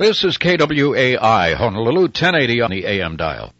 This is KWAI, Honolulu, 1080 on the AM dial.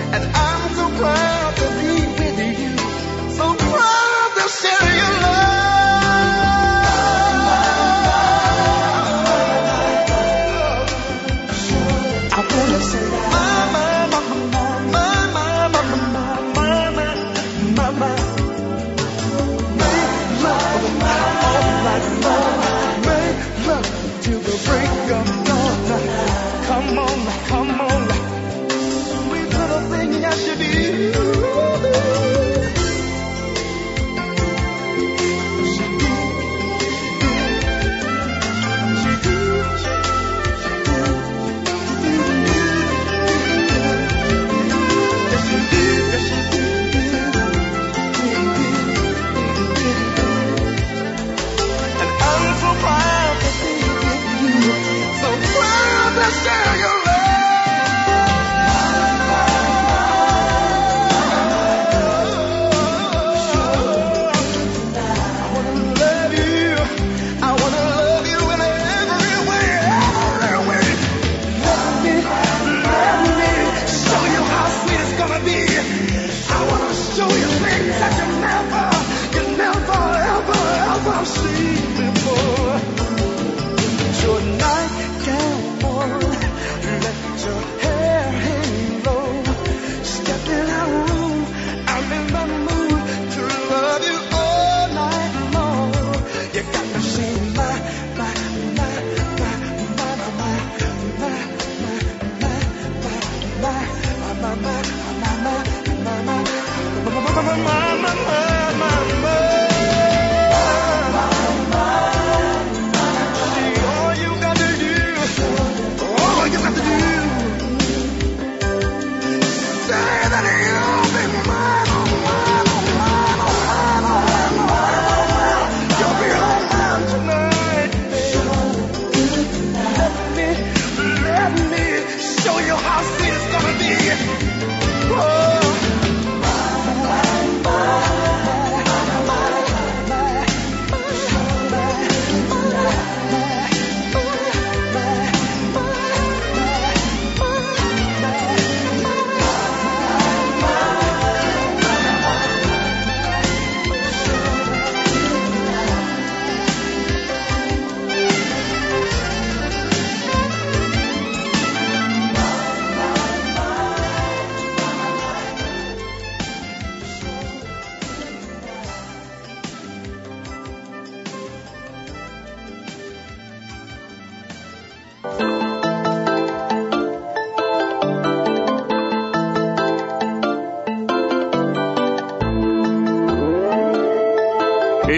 And I'm so proud to be with you, so proud to share your love.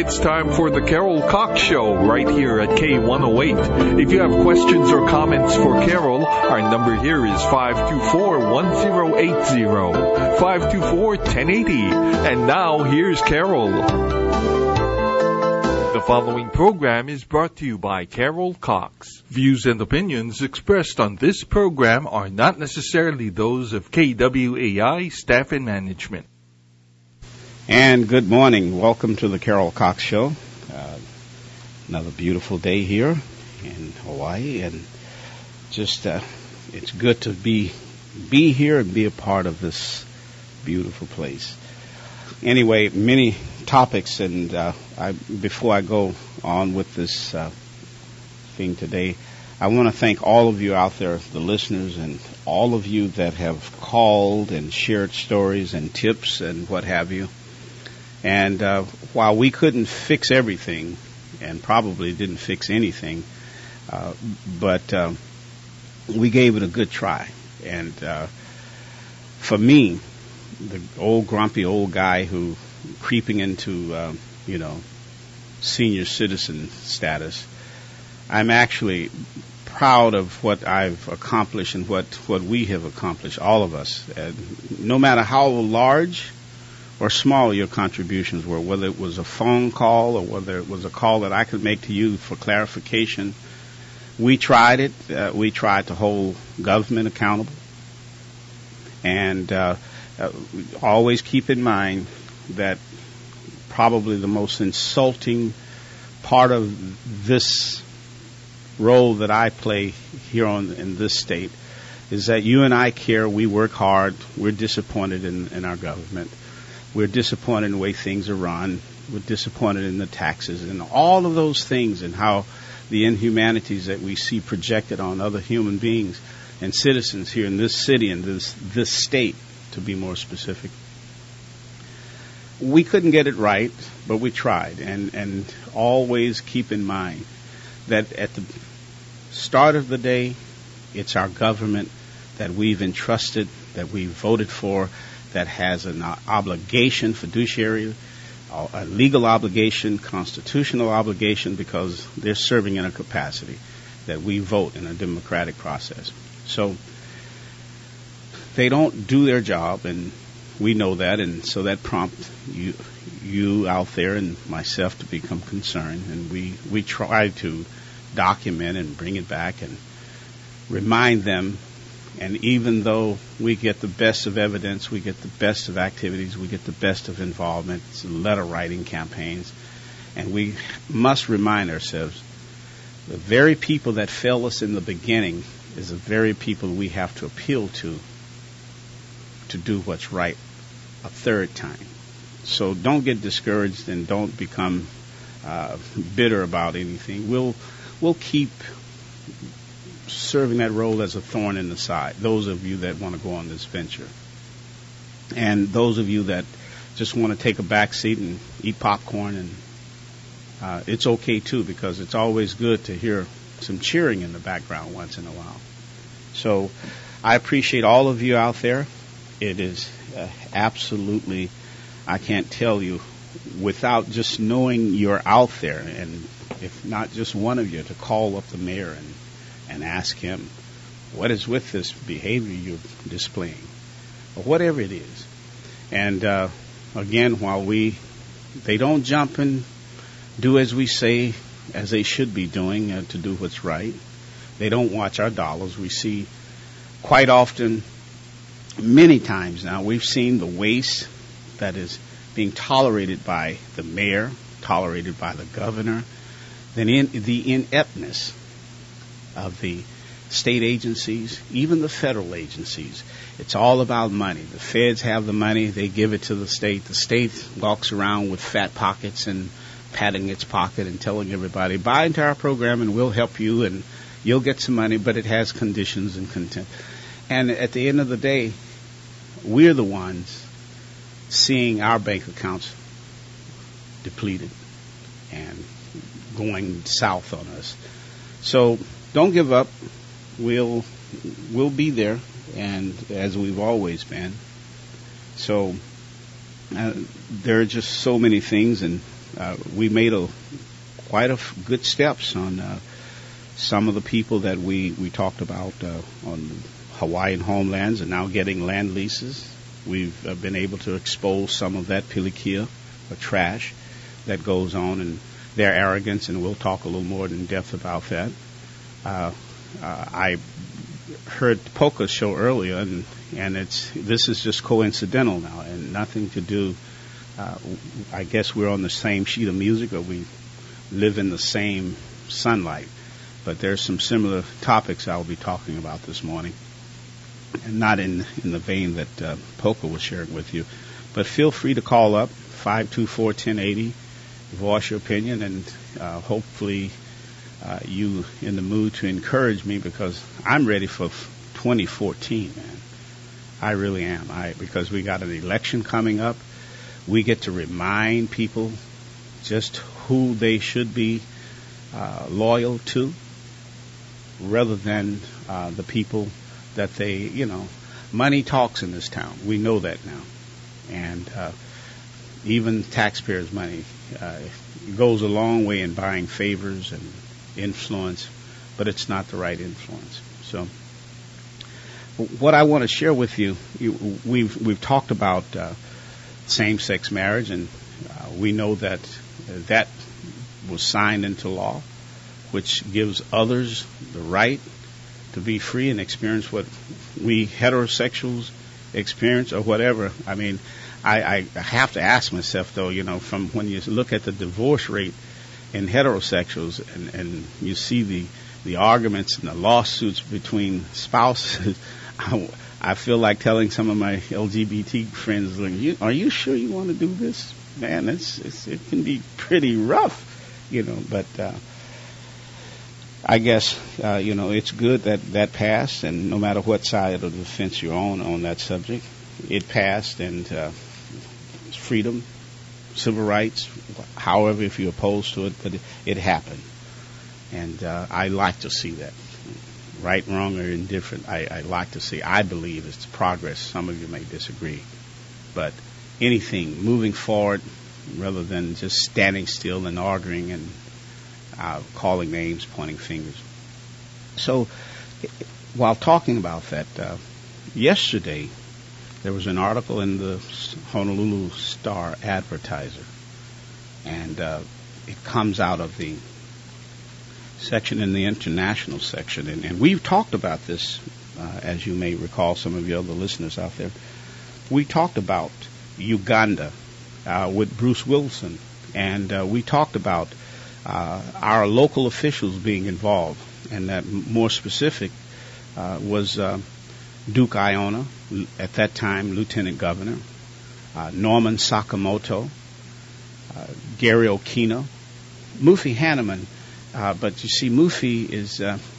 it's time for the Carol Cox Show right here at K108. If you have questions or comments for Carol, our number here is 524-1080, 524-1080. And now here's Carol. The following program is brought to you by Carol Cox. Views and opinions expressed on this program are not necessarily those of KWAI staff and management. And good morning. Welcome to the Carol Cox Show. Another beautiful day here in Hawaii, and just it's good to be here and be a part of this beautiful place. Anyway, many topics, and before I go on with this thing today, I want to thank all of you out there, the listeners, and all of you that have called and shared stories and tips and what have you. And while we couldn't fix everything, and probably didn't fix anything, but we gave it a good try. And for me, the old grumpy old guy who creeping into senior citizen status, I'm actually proud of what I've accomplished and what we have accomplished, all of us. No matter how large or small your contributions were, whether it was a phone call or whether it was a call that I could make to you for clarification, we tried it. We tried to hold government accountable. And always keep in mind that probably the most insulting part of this role that I play here in this state is that you and I care, we work hard, we're disappointed in our government. We're disappointed in the way things are run. We're disappointed in the taxes and all of those things, and how the inhumanities that we see projected on other human beings and citizens here in this city and this state, to be more specific. We couldn't get it right, but we tried. And always keep in mind that at the start of the day, it's our government that we've entrusted, that we voted for, that has an obligation, fiduciary, a legal obligation, constitutional obligation, because they're serving in a capacity that we vote in a democratic process. So they don't do their job, and we know that, and so that prompts you out there and myself to become concerned, and we try to document and bring it back and remind them. And even though we get the best of evidence, we get the best of activities, we get the best of involvement, letter writing campaigns, and we must remind ourselves, the very people that failed us in the beginning is the very people we have to appeal to do what's right a third time. So don't get discouraged and don't become bitter about anything. We'll keep serving that role as a thorn in the side, those of you that want to go on this venture. And those of you that just want to take a back seat and eat popcorn, and it's okay too, because it's always good to hear some cheering in the background once in a while. So I appreciate all of you out there. It is absolutely, I can't tell you, without just knowing you're out there, and if not just one of you, to call up the mayor and ask him, what is with this behavior you're displaying, or whatever it is. And again, while they don't jump and do as we say, as they should be doing to do what's right. They don't watch our dollars. We see quite often, many times now, we've seen the waste that is being tolerated by the mayor, tolerated by the governor, then the ineptness of the state agencies, even the federal agencies. It's all about money. The feds have the money. They give it to the state. The state walks around with fat pockets and patting its pocket and telling everybody, buy into our program and we'll help you and you'll get some money, but it has conditions and content. And at the end of the day, we're the ones seeing our bank accounts depleted and going south on us. So don't give up. We'll be there, and as we've always been. So there are just so many things, and we made quite good steps on some of the people that we talked about on Hawaiian homelands are now getting land leases. We've been able to expose some of that pilikia, or trash, that goes on, and their arrogance, and we'll talk a little more in depth about that. I heard Polka's show earlier, and this is just coincidental now, and nothing to do. I guess we're on the same sheet of music, or we live in the same sunlight. But there's some similar topics I'll be talking about this morning, and not in the vein that Polka was sharing with you. But feel free to call up 524-1080, voice your opinion, and hopefully you in the mood to encourage me, because I'm ready for 2014, man. I really am. Because we got an election coming up. We get to remind people just who they should be loyal to, rather than the people that they, money talks in this town. We know that now. And even taxpayers' money goes a long way in buying favors and influence, but it's not the right influence. So what I want to share with you, we've talked about same-sex marriage, and we know that was signed into law, which gives others the right to be free and experience what we heterosexuals experience, or whatever. I mean, I have to ask myself, though, from when you look at the divorce rate in heterosexuals, and you see the arguments and the lawsuits between spouses, I feel like telling some of my LGBT friends, are you sure you want to do this? Man, it can be pretty rough, but I guess, it's good that passed, and no matter what side of the fence you're on that subject, it passed, and freedom, civil rights, however, if you're opposed to it, but it happened. And I like to see that. Right, wrong, or indifferent, I like to see. I believe it's progress. Some of you may disagree. But anything, moving forward, rather than just standing still and arguing and calling names, pointing fingers. So, while talking about that, yesterday there was an article in the Honolulu Star Advertiser, and it comes out of the section in the international section, and we've talked about this, as you may recall, some of you other listeners out there. We talked about Uganda with Bruce Wilson, and we talked about our local officials being involved, and that more specific was Duke Aiona, at that time Lieutenant Governor, Norman Sakamoto, Gary Okino, Mufi Hanneman. But you see, Mufi is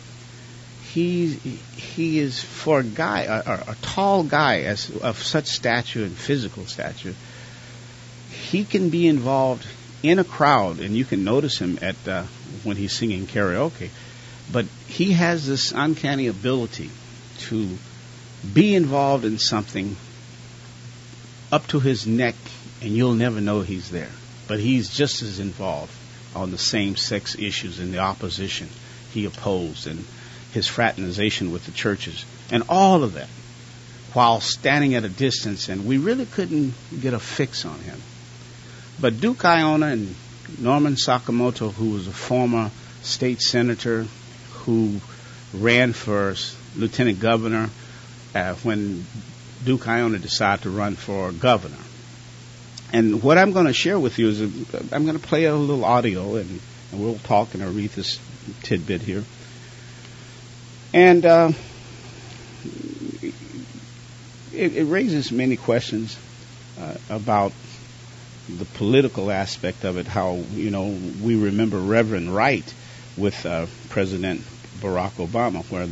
he is, for a guy, a tall guy of such stature and physical stature, he can be involved in a crowd, and you can notice him at when he's singing karaoke. But he has this uncanny ability to be involved in something up to his neck, and you'll never know he's there. But he's just as involved on the same-sex issues and the opposition he opposed, and his fraternization with the churches, and all of that, while standing at a distance, and we really couldn't get a fix on him. But Duke Aiona and Norman Sakamoto, who was a former state senator who ran for lieutenant governor when Duke Aiona decided to run for governor. And what I'm going to share with you is I'm going to play a little audio, and we'll talk, and I'll read this tidbit here. And it raises many questions about the political aspect of it, how, we remember Reverend Wright with President Barack Obama, where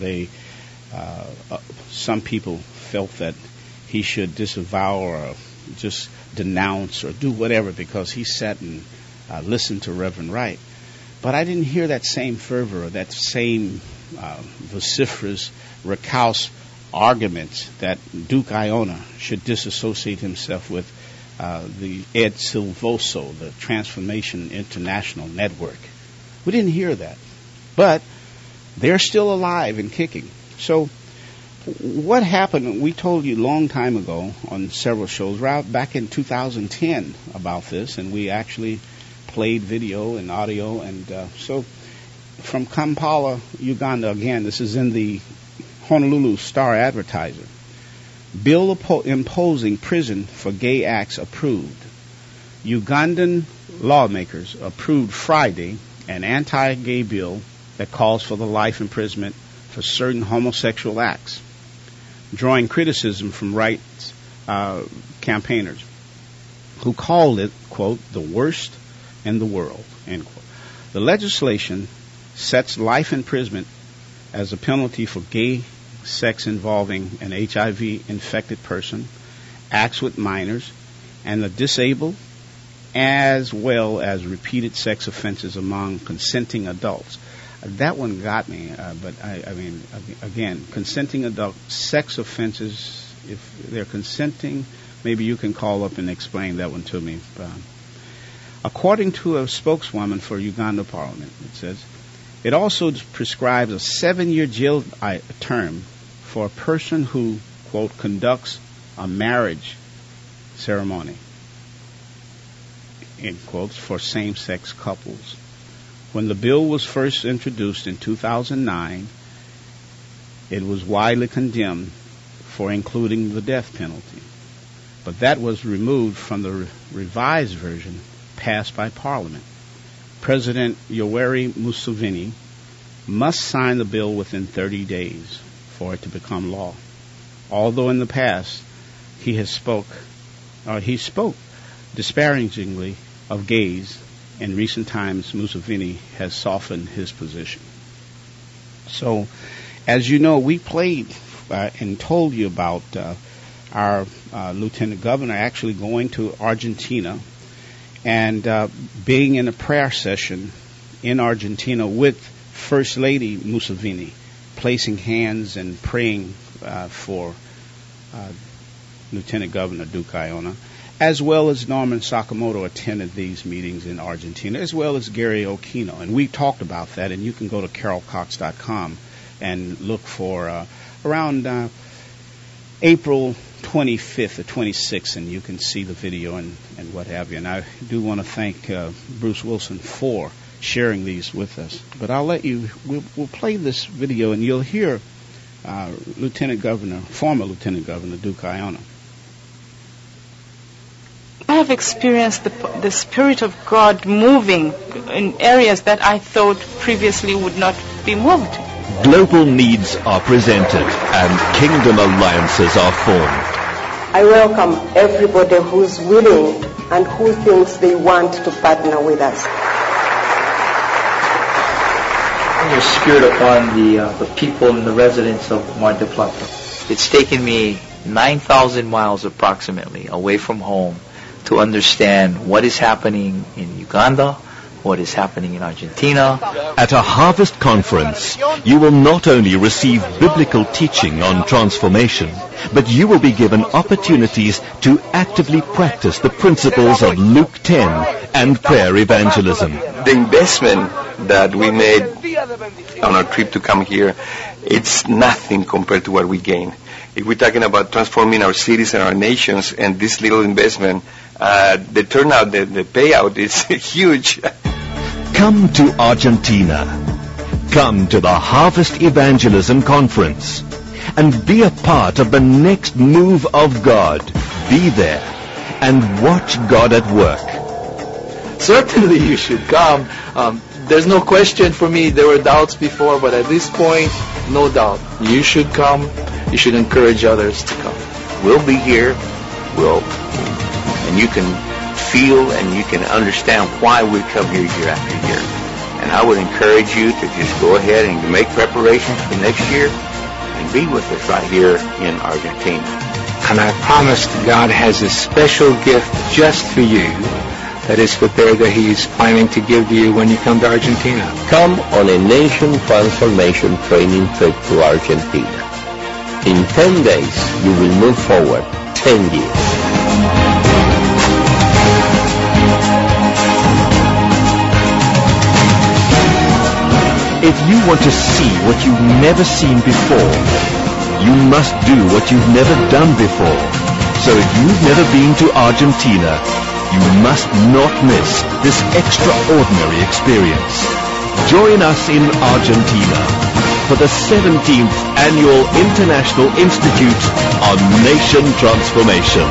some people felt that he should disavow or just denounce or do whatever because he sat and listened to Reverend Wright. But I didn't hear that same fervor or that same vociferous recount arguments that Duke Aiona should disassociate himself with the Ed Silvoso, the Transformation International Network. We didn't hear that. But they're still alive and kicking. So what happened, we told you a long time ago on several shows, right back in 2010 about this, and we actually played video and audio. And so from Kampala, Uganda, again, this is in the Honolulu Star Advertiser. Bill imposing prison for gay acts approved. Ugandan lawmakers approved Friday an anti-gay bill that calls for the life imprisonment for certain homosexual acts, drawing criticism from rights campaigners who called it, quote, the worst in the world, end quote. The legislation sets life imprisonment as a penalty for gay sex involving an HIV-infected person, acts with minors, and the disabled, as well as repeated sex offenses among consenting adults. That one got me, but I mean, again, consenting adult sex offenses, if they're consenting, maybe you can call up and explain that one to me. According to a spokeswoman for Uganda Parliament, it says, it also prescribes a 7-year jail term for a person who, quote, conducts a marriage ceremony, in quotes, for same-sex couples. When the bill was first introduced in 2009, it was widely condemned for including the death penalty. But that was removed from the revised version passed by Parliament. President Yoweri Museveni must sign the bill within 30 days for it to become law. Although in the past he spoke disparagingly of gays, in recent times Museveni has softened his position. So, as you know, we played and told you about our Lieutenant Governor actually going to Argentina and being in a prayer session in Argentina with First Lady Museveni, placing hands and praying for Lieutenant Governor Duke Aiona, as well as Norman Sakamoto attended these meetings in Argentina, as well as Gary Okino. And we talked about that, and you can go to carolcox.com and look for around April 25th or 26th, and you can see the video and what have you. And I do want to thank Bruce Wilson for sharing these with us. But I'll let you, we'll play this video, and you'll hear former Lieutenant Governor Duke Aiona. I have experienced the Spirit of God moving in areas that I thought previously would not be moved. Global needs are presented and kingdom alliances are formed. I welcome everybody who's willing and who thinks they want to partner with us. Your spirit upon the people and the residents of Mar del Plata. It's taken me 9,000 miles approximately away from home to understand what is happening in Uganda, what is happening in Argentina. At a Harvest Conference, you will not only receive biblical teaching on transformation, but you will be given opportunities to actively practice the principles of Luke 10 and prayer evangelism. The investment that we made on our trip to come here, it's nothing compared to what we gain. If we're talking about transforming our cities and our nations and this little investment, the turnout, the payout is huge. Come to Argentina. Come to the Harvest Evangelism Conference and be a part of the next move of God. Be there and watch God at work. Certainly you should come. There's no question for me. There were doubts before, but at this point, no doubt. You should come. You should encourage others to come. We'll be here. And you can feel and you can understand why we come here year after year. And I would encourage you to just go ahead and make preparations for next year and be with us right here in Argentina. And I promise God has a special gift just for you that is prepared that He's planning to give to you when you come to Argentina. Come on a nation transformation training trip to Argentina. In 10 days, you will move forward 10 years. If you want to see what you've never seen before, you must do what you've never done before. So if you've never been to Argentina, you must not miss this extraordinary experience. Join us in Argentina for the 17th Annual International Institute on Nation Transformation.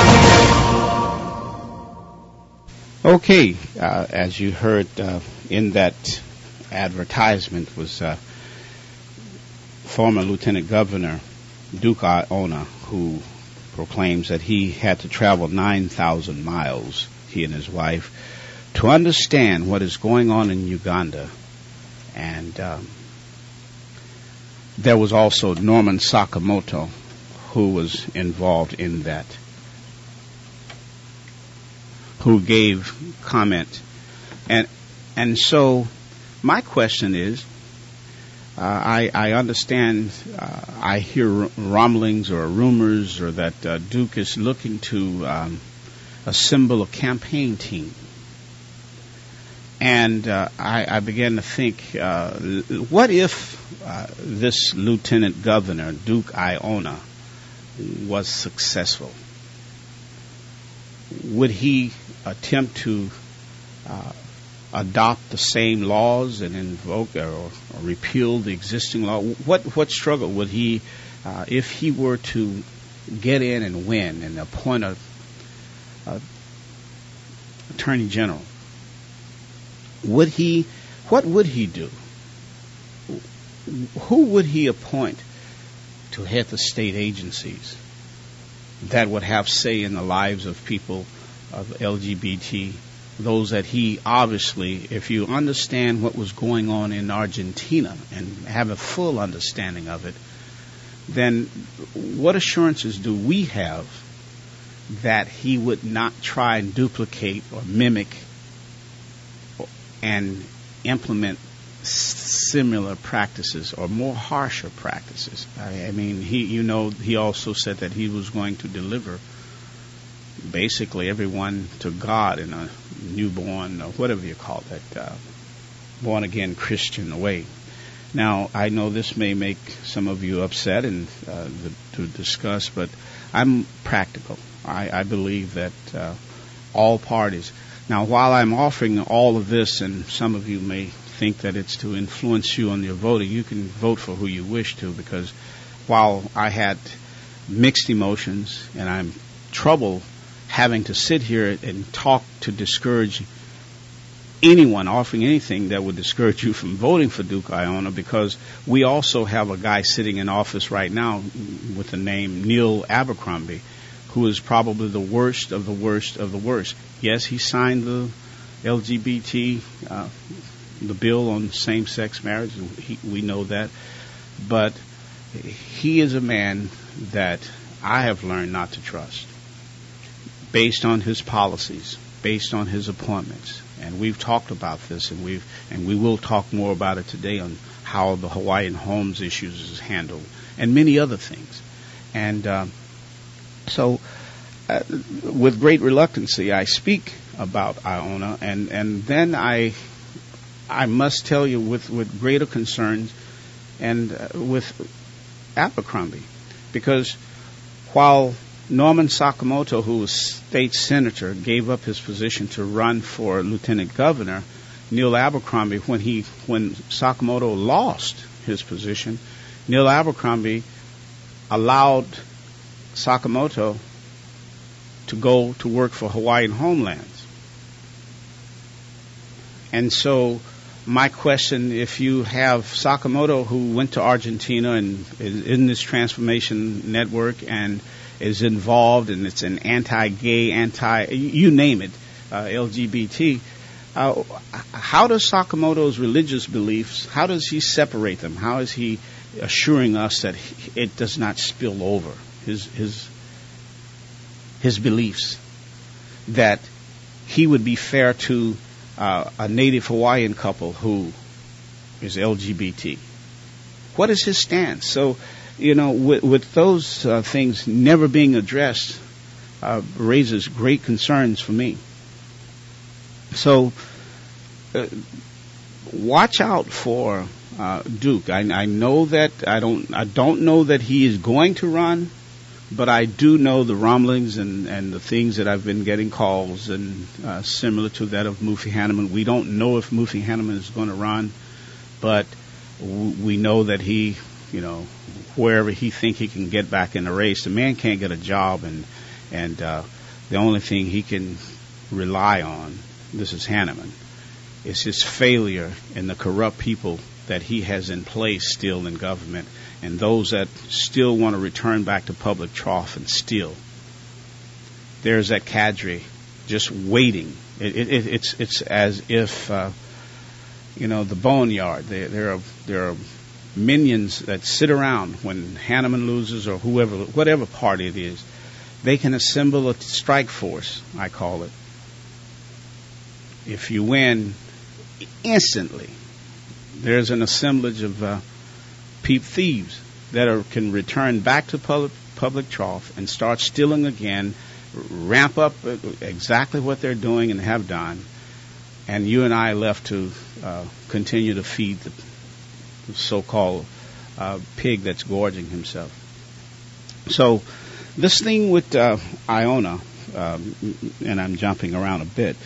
Okay, as you heard in that advertisement was former Lieutenant Governor Duke Aiona, who proclaims that he had to travel 9,000 miles, he and his wife, to understand what is going on in Uganda. And there was also Norman Sakamoto, who was involved in that, who gave comment. And so my question is, I understand, I hear rumblings or rumors or that Duke is looking to assemble a campaign team. And I began to think, what if this Lieutenant Governor, Duke Aiona, was successful? Would he attempt to adopt the same laws and invoke or repeal the existing law? What struggle would he, if he were to get in and win and appoint a Attorney General? What would he do? Who would he appoint to head the state agencies that would have say in the lives of people of LGBT, those that he obviously, if you understand what was going on in Argentina and have a full understanding of it, then what assurances do we have that he would not try and duplicate or mimic and implement similar practices or more harsher practices? I mean, he also said that he was going to deliver basically everyone to God in a newborn, or whatever you call that, born-again Christian way. Now, I know this may make some of you upset and to discuss, but I'm practical. I believe that all parties. Now, while I'm offering all of this, and some of you may think that it's to influence you on your voting, you can vote for who you wish to, because while I had mixed emotions and I'm trouble having to sit here and talk to discourage anyone offering anything that would discourage you from voting for Duke Aiona, because we also have a guy sitting in office right now with the name Neil Abercrombie, who is probably the worst of the worst of the worst. Yes, he signed the LGBT, the bill on same-sex marriage. We know that. But he is a man that I have learned not to trust based on his policies, based on his appointments. And we've talked about this, and we will talk more about it today on how the Hawaiian Homes issues is handled, and many other things. And so, with great reluctancy, I speak about Aiona, and then I must tell you with greater concerns and with Abercrombie, because while Norman Sakamoto, who was state senator, gave up his position to run for lieutenant governor, Neil Abercrombie, when Sakamoto lost his position, Neil Abercrombie allowed Sakamoto to go to work for Hawaiian Homelands. And so my question, if you have Sakamoto, who went to Argentina and is in this transformation network and is involved, and it's an anti-gay, you name it, LGBT, how does Sakamoto's religious beliefs, how does he separate them? How is he assuring us that it does not spill over his beliefs, that he would be fair to a native Hawaiian couple who is LGBT? What is his stance? So, with those things never being addressed, raises great concerns for me. So, watch out for Duke. I know that I don't know that he is going to run, but I do know the rumblings and the things that I've been getting calls and similar to that of Mufi Hanneman. We don't know if Mufi Hanneman is going to run, but we know that he, wherever he think he can get back in the race, the man can't get a job, and the only thing he can rely on, this is Hanneman, is his failure in the corrupt people that he has in place still in government, and those that still want to return back to public trough and steal. There's that cadre just waiting. It's as if the boneyard. There are minions that sit around when Hanneman loses or whatever party it is. They can assemble a strike force, I call it. If you win, instantly there's an assemblage of thieves that can return back to public trough and start stealing again, ramp up exactly what they're doing and have done, and you and I left to continue to feed the so-called pig that's gorging himself. So this thing with Iona, and I'm jumping around a bit,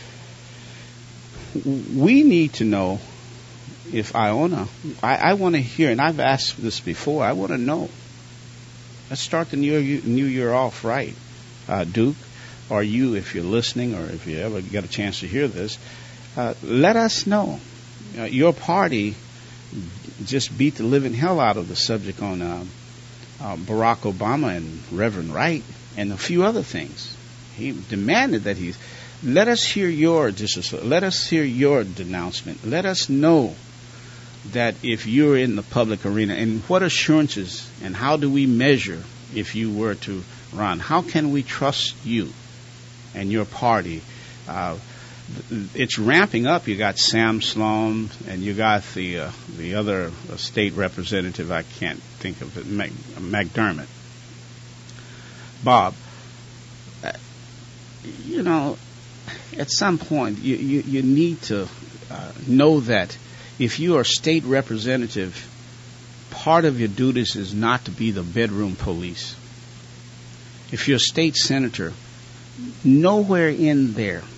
we need to know if Iona, I want to hear, and I've asked this before, I want to know. Let's start the new year off right. Duke, or you, if you're listening, or if you ever get a chance to hear this, let us know. Your party just beat the living hell out of the subject on Barack Obama and Reverend Wright and a few other things. He demanded that let us hear your let us hear your denouncement. Let us know that if you're in the public arena, and what assurances and how do we measure if you were to run? How can we trust you and your party? It's ramping up. You got Sam Sloan, and you got the other state representative. I can't think of it. McDermott. Bob. At some point you need to know that if you are state representative, part of your duties is not to be the bedroom police. If you're a state senator, nowhere in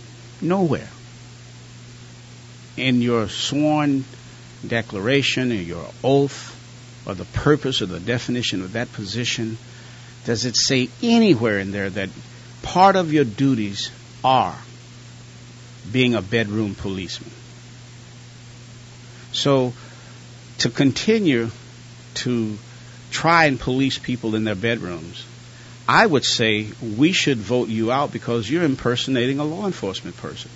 your sworn declaration or your oath or the purpose or the definition of that position does it say anywhere in there that part of your duties are being a bedroom policeman. So to continue to try and police people in their bedrooms, I would say we should vote you out because you're impersonating a law enforcement person.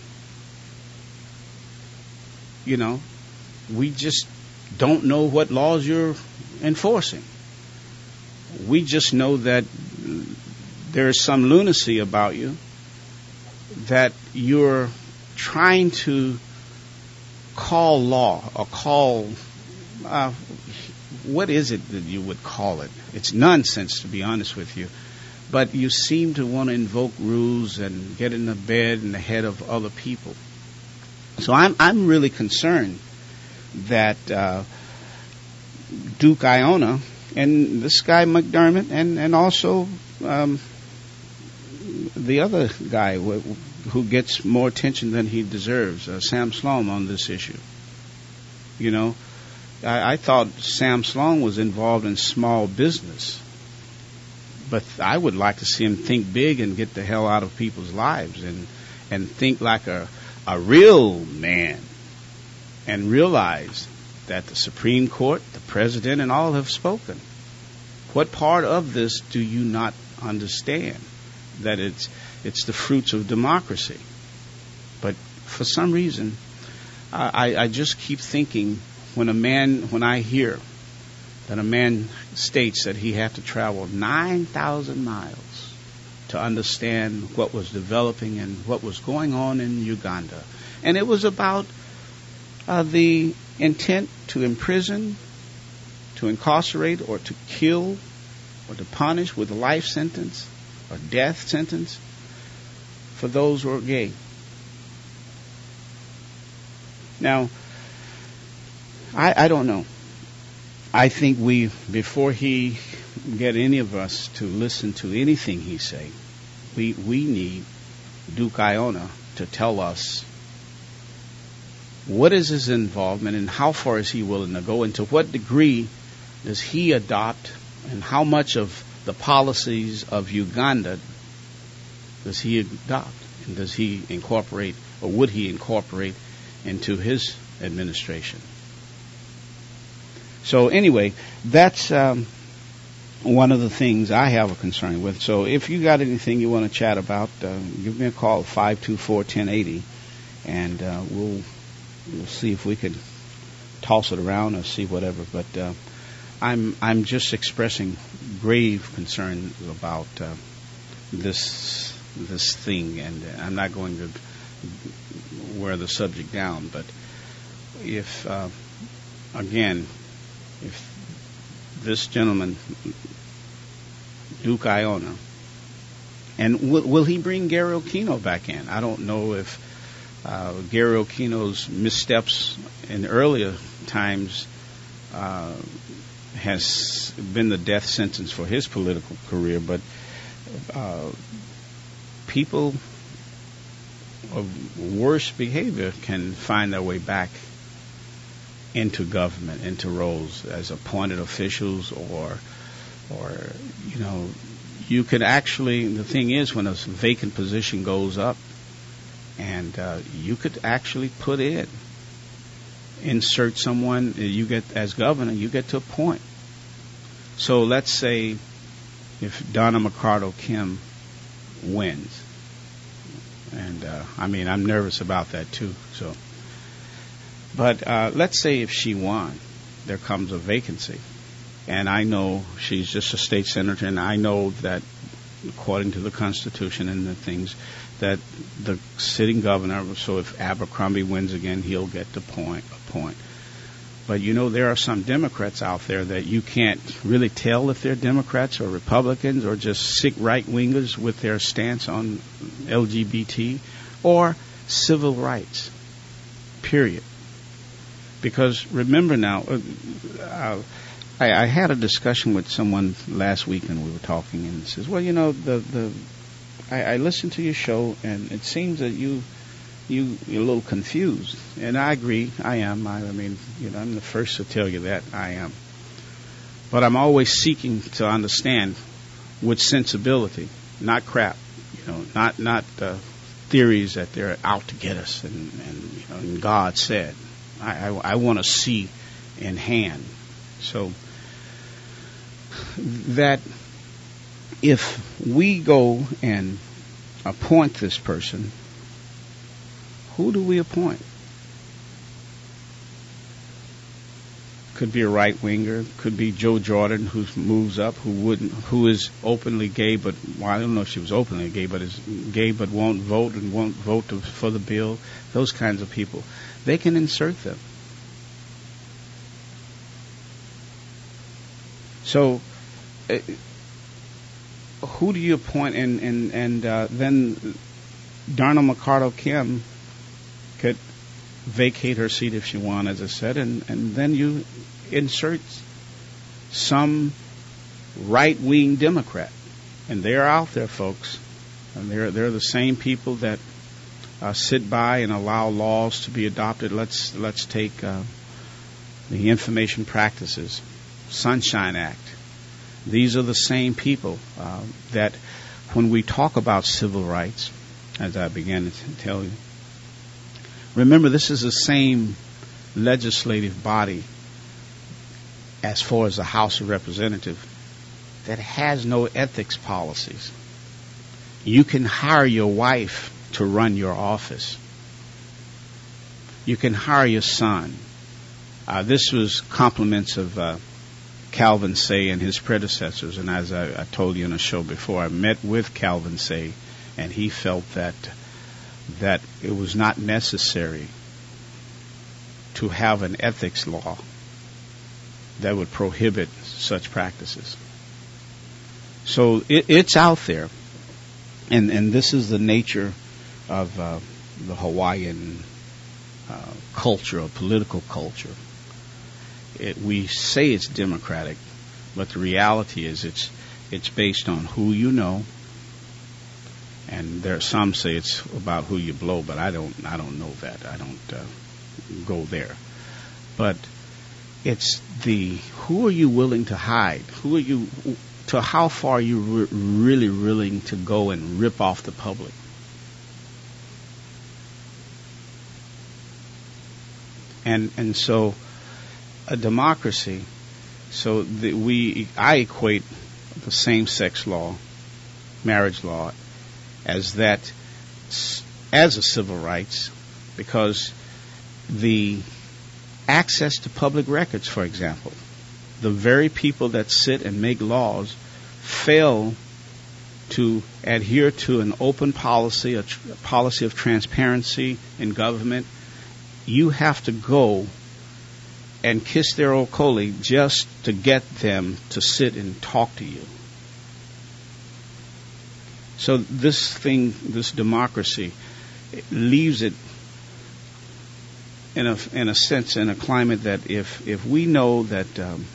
We just don't know what laws you're enforcing. We just know that there is some lunacy about you, that you're trying to call law or call, what is it that you would call it? It's nonsense, to be honest with you. But you seem to want to invoke rules and get in the bed and the head of other people. So I'm really concerned that Duke Iona and this guy McDermott and also the other guy who gets more attention than he deserves, Sam Sloan, on this issue. I thought Sam Sloan was involved in small business, but I would like to see him think big and get the hell out of people's lives and think like a real man and realize that the Supreme Court, the President, and all have spoken. What part of this do you not understand? That it's the fruits of democracy. But for some reason, I just keep thinking when I hear that a man states that he had to travel 9,000 miles to understand what was developing and what was going on in Uganda. And it was about the intent to imprison, to incarcerate, or to kill, or to punish with a life sentence or death sentence for those who are gay. Now, I don't know. I think before he get any of us to listen to anything he say, we need Duke Iona to tell us what is his involvement and how far is he willing to go, and to what degree does he adopt, and how much of the policies of Uganda does he adopt, and does he incorporate, or would he incorporate into his administration. So anyway, that's one of the things I have a concern with. So if you got anything you want to chat about, give me a call at 524-1080, and we'll see if we can toss it around or see whatever. But I'm just expressing grave concern about this thing, and I'm not going to wear the subject down. But if this gentleman, Duke Iona, and will he bring Gary Okino back in? I don't know if Gary Okino's missteps in earlier times has been the death sentence for his political career, but people of worse behavior can find their way back into government, into roles as appointed officials, or you could actually, the thing is, when a vacant position goes up, and you could actually insert someone, you get, as governor, you get to appoint. So let's say if Donna McCardle Kim wins, and I'm nervous about that too, so. But let's say if she won, there comes a vacancy. And I know she's just a state senator, and I know that according to the Constitution and the things, that the sitting governor, so if Abercrombie wins again, he'll get to appoint. But there are some Democrats out there that you can't really tell if they're Democrats or Republicans or just sick right-wingers with their stance on LGBT or civil rights, period. Because remember now, I had a discussion with someone last week, and we were talking, and he says, well, I listened to your show, and it seems that you're a little confused. And I agree, I am. I'm the first to tell you that I am. But I'm always seeking to understand with sensibility, not crap, not theories that they're out to get us, and God said. I want to see in hand. So that if we go and appoint this person, who do we appoint? Could be a right winger, could be Joe Jordan, who moves up, who is openly gay, but I don't know if she was openly gay, but is gay but won't vote and won't vote for the bill. Those kinds of people, they can insert them. So, who do you appoint? And then Donna McCardle Kim could vacate her seat if she won, as I said, and then you insert some right-wing Democrat, and they're out there, folks, and they're the same people that sit by and allow laws to be adopted. Let's take the Information Practices Sunshine Act. These are the same people that, when we talk about civil rights, as I began to tell you, remember, this is the same legislative body, as far as the House of Representatives, that has no ethics policies. You can hire your wife to run your office. You can hire your son. This was compliments of Calvin Say and his predecessors, and as I told you in a show before, I met with Calvin Say, and he felt that it was not necessary to have an ethics law that would prohibit such practices. So it's out there, and this is the nature of the Hawaiian culture, or political culture. we say it's democratic, but the reality is it's based on who you know, and there some say it's about who you blow, but I don't know that. I don't go there. But it's who are you willing to hide? Who are you to how far are you really willing to go and rip off the public? And so a democracy, so I equate the same-sex law, marriage law, as a civil rights, because the access to public records, for example, the very people that sit and make laws fail to adhere to an open policy, a policy of transparency in government. You have to go and kiss their old collie just to get them to sit and talk to you. So this democracy, leaves it in a sense, in a climate that if we know that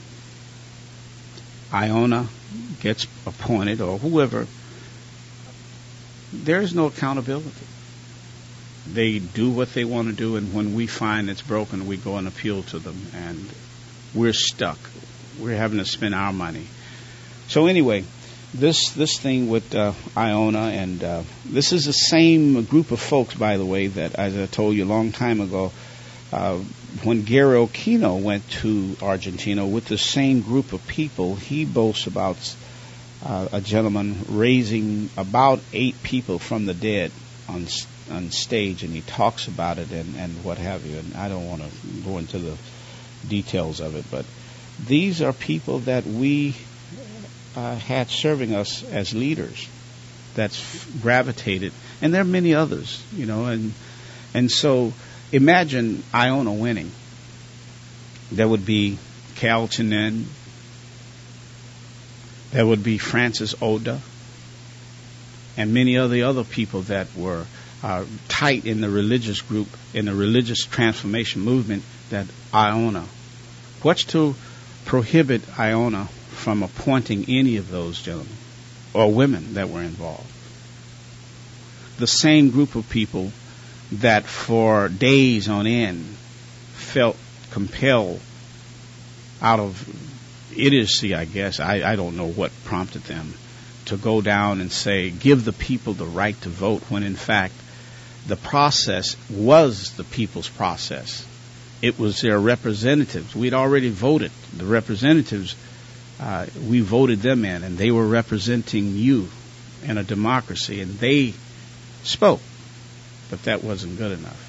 Iona gets appointed or whoever, there is no accountability. They do what they want to do, and when we find it's broken, we go and appeal to them, and we're stuck. We're having to spend our money. So anyway, this thing with Iona, and this is the same group of folks, by the way, that, as I told you a long time ago, when Gary Aquino went to Argentina with the same group of people, he boasts about a gentleman raising about 8 people from the dead on stage, and he talks about it and what have you. And I don't want to go into the details of it, but these are people that we had serving us as leaders that's gravitated, and there are many others, and so imagine Iona winning. There would be Cal Chinen, there would be Francis Oda, and many of the other people that were tight in the religious group, in the religious transformation movement, that Iona. What's to prohibit Iona from appointing any of those gentlemen or women that were involved? The same group of people that for days on end felt compelled out of idiocy, I guess. I don't know what prompted them to go down and say, give the people the right to vote, when in fact the process was the people's process. It was their representatives. We'd already voted. The representatives, we voted them in, and they were representing you in a democracy, and they spoke. But that wasn't good enough.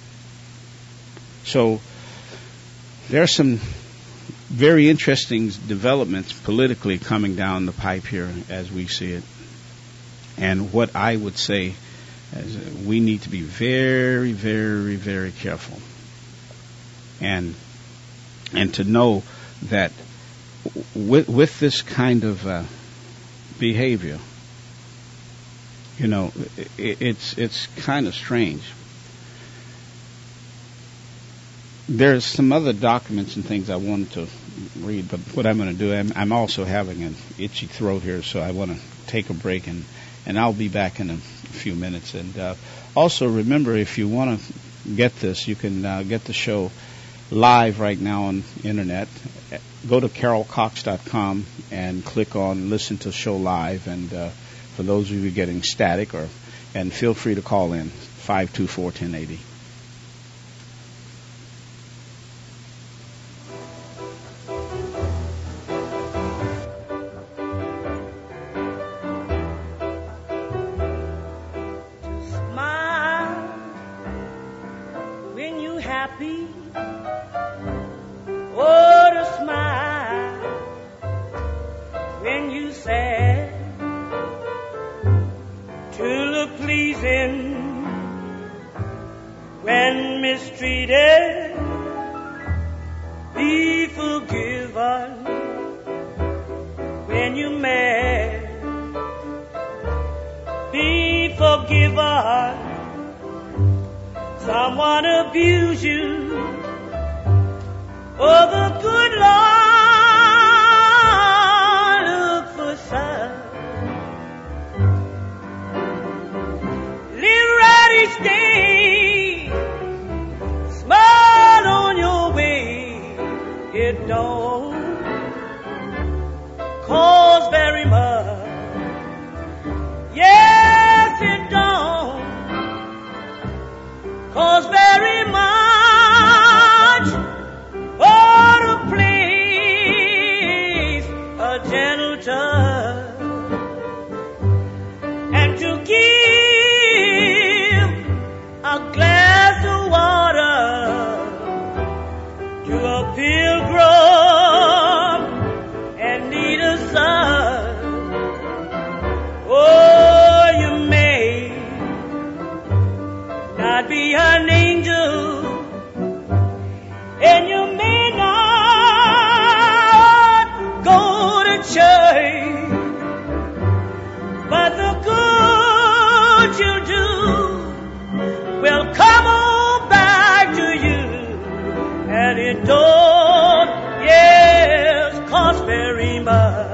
So there are some very interesting developments politically coming down the pipe here as we see it. And what I would say is we need to be very, very, very careful. And to know that with this kind of behavior, it's kind of strange. There's some other documents and things I wanted to read, but what I'm going to do, I'm also having an itchy throat here, so I want to take a break, and I'll be back in a few minutes. And also remember, if you want to get this, you can get the show live right now on internet. Go to carolcox.com and click on Listen to Show Live, and for those of you getting static, and feel free to call in 524-1080. Smile when you happy. Oh, to smile when you sad. To look pleasing when mistreated. Be forgiven when you're mad. Be forgiven. Someone abuse you. For the good Lord look for signs. Live right each day. Smile on your way. It don't cost very much. Yes, it don't cost very much for to please a gentle touch and to give a glass of water to a pilgrim and need a son. Oh, you may not be an angel, and you may not go to church, but the good you do will come on back to you, and it don't, yes, cost very much.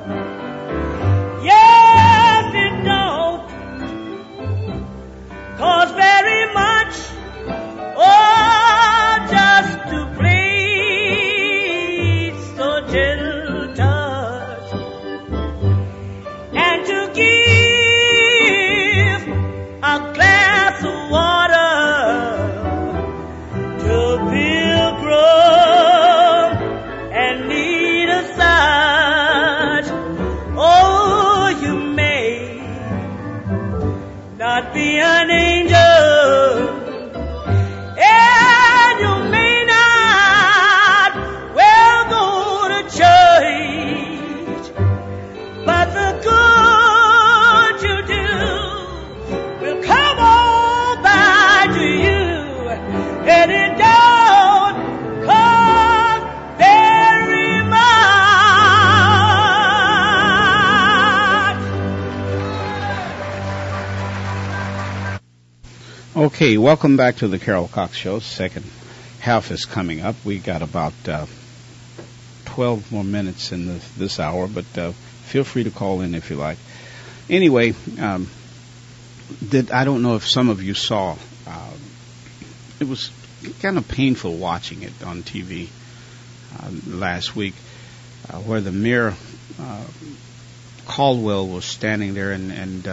Yes, it don't cost very much. Oh, just to please so gentle touch and to give a glass of water to a pilgrim and need a sight. Oh, you may not be an angel, and you may not well go to church, but the good you do will come on back to you, and it don't cost very much. Okay, welcome back to the Carol Cox Show. Second half is coming up. We got about 12 more minutes in this hour, but feel free to call in if you like. Anyway, I don't know if some of you saw, it was kind of painful watching it on TV last week, where the mayor, Caldwell, was standing there and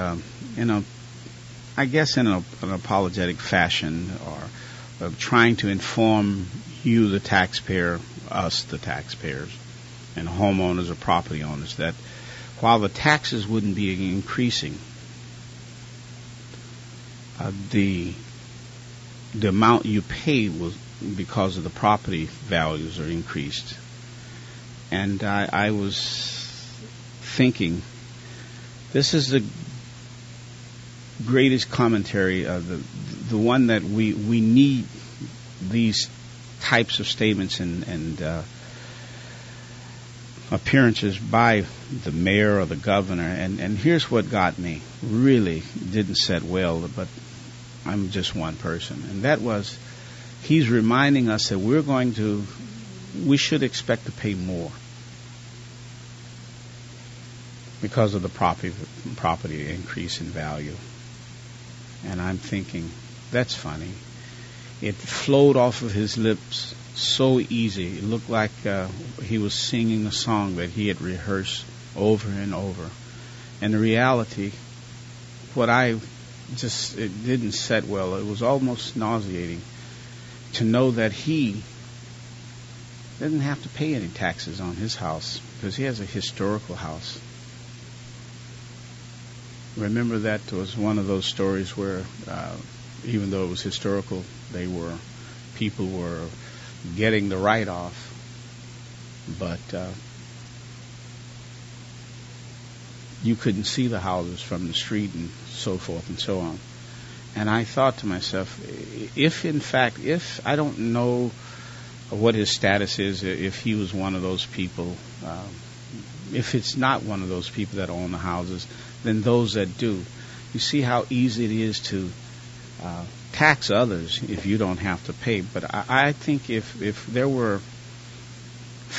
I guess in an apologetic fashion, or trying to inform you, the taxpayer, us, the taxpayers, and homeowners or property owners, that while the taxes wouldn't be increasing, the amount you pay was because of the property values are increased. And I was thinking, this is the greatest commentary, the one that we need these types of statements and appearances by the mayor or the governor. And here's what got me. Really didn't set well, but I'm just one person. And that was, he's reminding us that we should expect to pay more because of the property increase in value. And I'm thinking, that's funny. It flowed off of his lips so easy. It looked like he was singing a song that he had rehearsed over and over. And the reality, it didn't set well. It was almost nauseating to know that he doesn't have to pay any taxes on his house because he has a historical house. Remember, that was one of those stories where, even though it was historical, people were getting the write-off, but you couldn't see the houses from the street and so forth and so on. And I thought to myself, if I don't know what his status is, if he was one of those people, if it's not one of those people that own the houses, then those that do. You see how easy it is to tax others if you don't have to pay. But I think if there were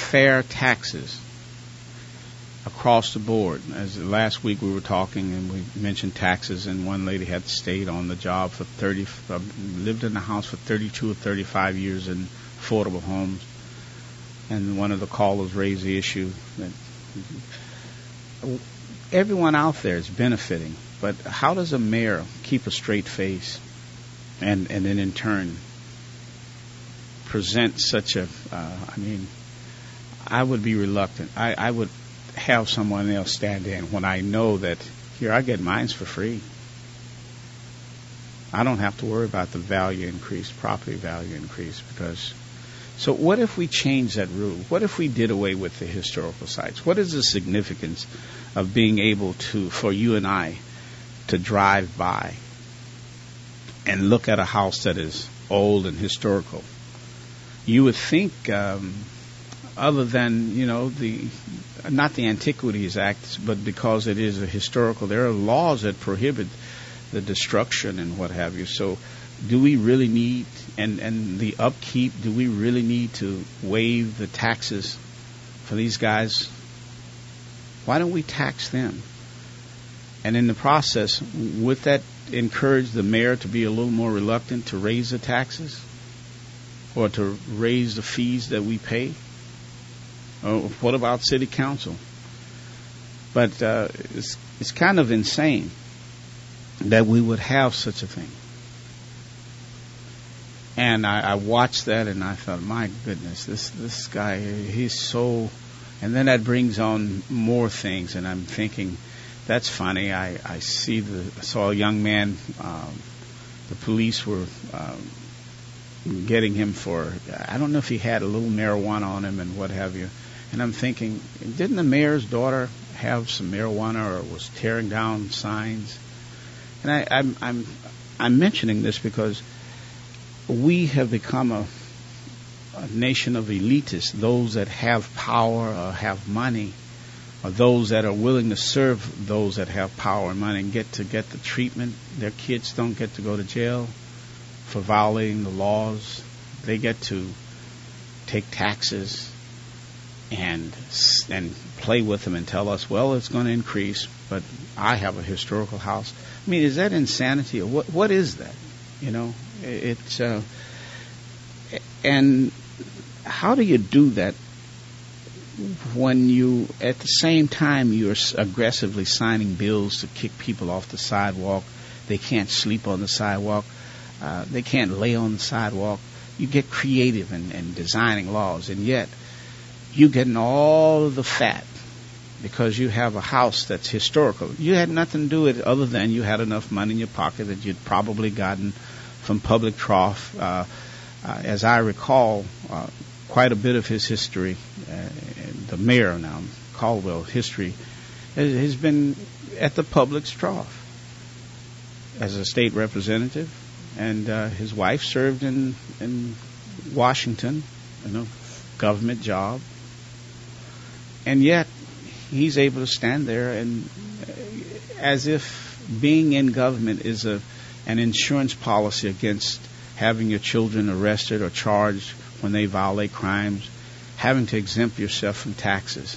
fair taxes across the board. As last week we were talking and we mentioned taxes, and one lady had stayed on the job for lived in the house for 32 or 35 years in affordable homes. And one of the callers raised the issue that everyone out there is benefiting, but how does a mayor keep a straight face and then in turn present such a, I would be reluctant. I would have someone else stand in when I know that here I get mines for free. I don't have to worry about the value increase, property value increase, because. So what if we change that rule? What if we did away with the historical sites? What is the significance of being able to, for you and I, to drive by and look at a house that is old and historical? You would think, other than, not the Antiquities Act, but because it is a historical, there are laws that prohibit the destruction and what have you. So do we really need, and the upkeep, do we really need to waive the taxes for these guys? Why don't we tax them? And in the process, would that encourage the mayor to be a little more reluctant to raise the taxes or to raise the fees that we pay? Or what about city council? But it's kind of insane that we would have such a thing. And I watched that and I thought, my goodness, this guy, he's so... And then that brings on more things, and I'm thinking, that's funny. I saw a young man, the police were getting him for, I don't know if he had a little marijuana on him and what have you. And I'm thinking, didn't the mayor's daughter have some marijuana or was tearing down signs? And I'm mentioning this because we have become a nation of elitists, those that have power or have money, or those that are willing to serve those that have power and money and get the treatment. Their kids don't get to go to jail for violating the laws. They get to take taxes and play with them and tell us, well, it's going to increase, but I have a historical house. I mean, is that insanity? Or what is that? It's and how do you do that when you, at the same time, you're aggressively signing bills to kick people off the sidewalk? They can't sleep on the sidewalk. They can't lay on the sidewalk. You get creative in designing laws, and yet you're getting all of the fat because you have a house that's historical. You had nothing to do with it other than you had enough money in your pocket that you'd probably gotten from public trough. As I recall, quite a bit of his history, the mayor now, Caldwell history, has been at the public's trough as a state representative, and his wife served in Washington, government job, and yet he's able to stand there and as if being in government is an insurance policy against having your children arrested or charged when they violate crimes, having to exempt yourself from taxes,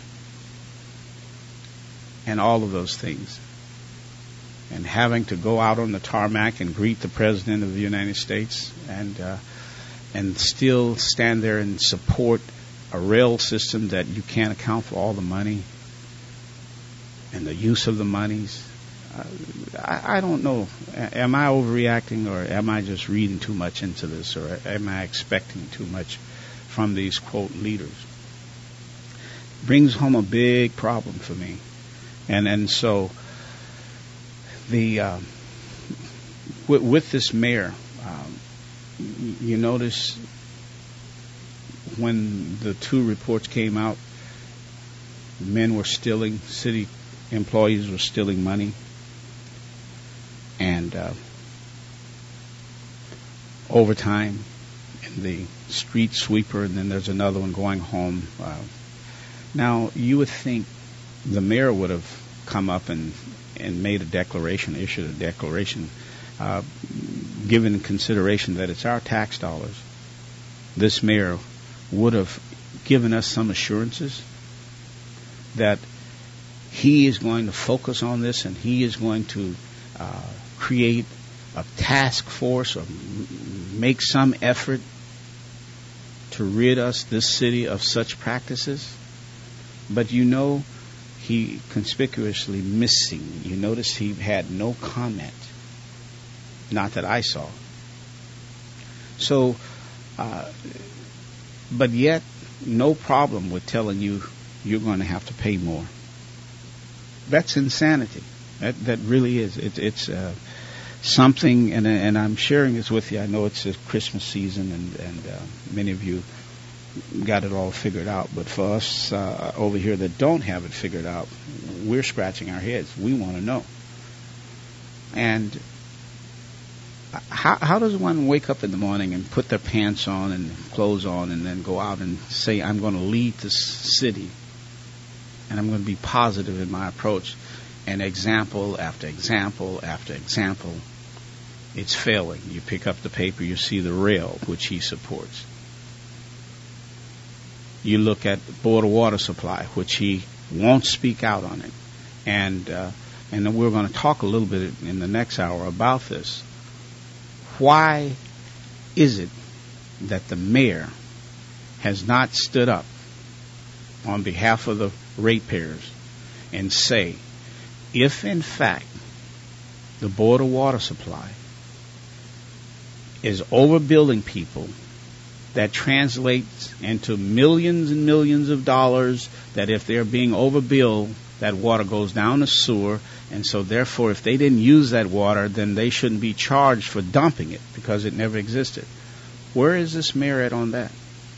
and all of those things, and having to go out on the tarmac and greet the President of the United States, and still stand there and support a rail system that you can't account for all the money and the use of the monies. I don't know. Am I overreacting, or am I just reading too much into this, or am I expecting too much from these, quote, leaders? Brings home a big problem for me. And so the with this mayor, you notice when the two reports came out, men were stealing, city employees were stealing money, and overtime, and the street sweeper, and then there's another one going home. Now, you would think the mayor would have come up and made a declaration, issued a declaration, given consideration that it's our tax dollars. This mayor would have given us some assurances that he is going to focus on this and he is going to create a task force or make some effort to rid this city of such practices. But he conspicuously missing. You notice he had no comment. Not that I saw. So, but yet, no problem with telling you you're going to have to pay more. That's insanity. That really is. It's something, and I'm sharing this with you. I know it's a Christmas season, and many of you got it all figured out. But for us over here that don't have it figured out, we're scratching our heads. We want to know. And how does one wake up in the morning and put their pants on and clothes on and then go out and say, I'm going to lead this city and I'm going to be positive in my approach, and example after example after example, it's failing. You pick up the paper, you see the rail, which he supports. You look at the Board of Water Supply, which he won't speak out on it. And then we're going to talk a little bit in the next hour about this. Why is it that the mayor has not stood up on behalf of the ratepayers and say, if in fact the Board of Water Supply is overbilling people, that translates into millions and millions of dollars, that if they're being overbilled, that water goes down the sewer, and so therefore if they didn't use that water, then they shouldn't be charged for dumping it because it never existed. Where is this mayor at on that?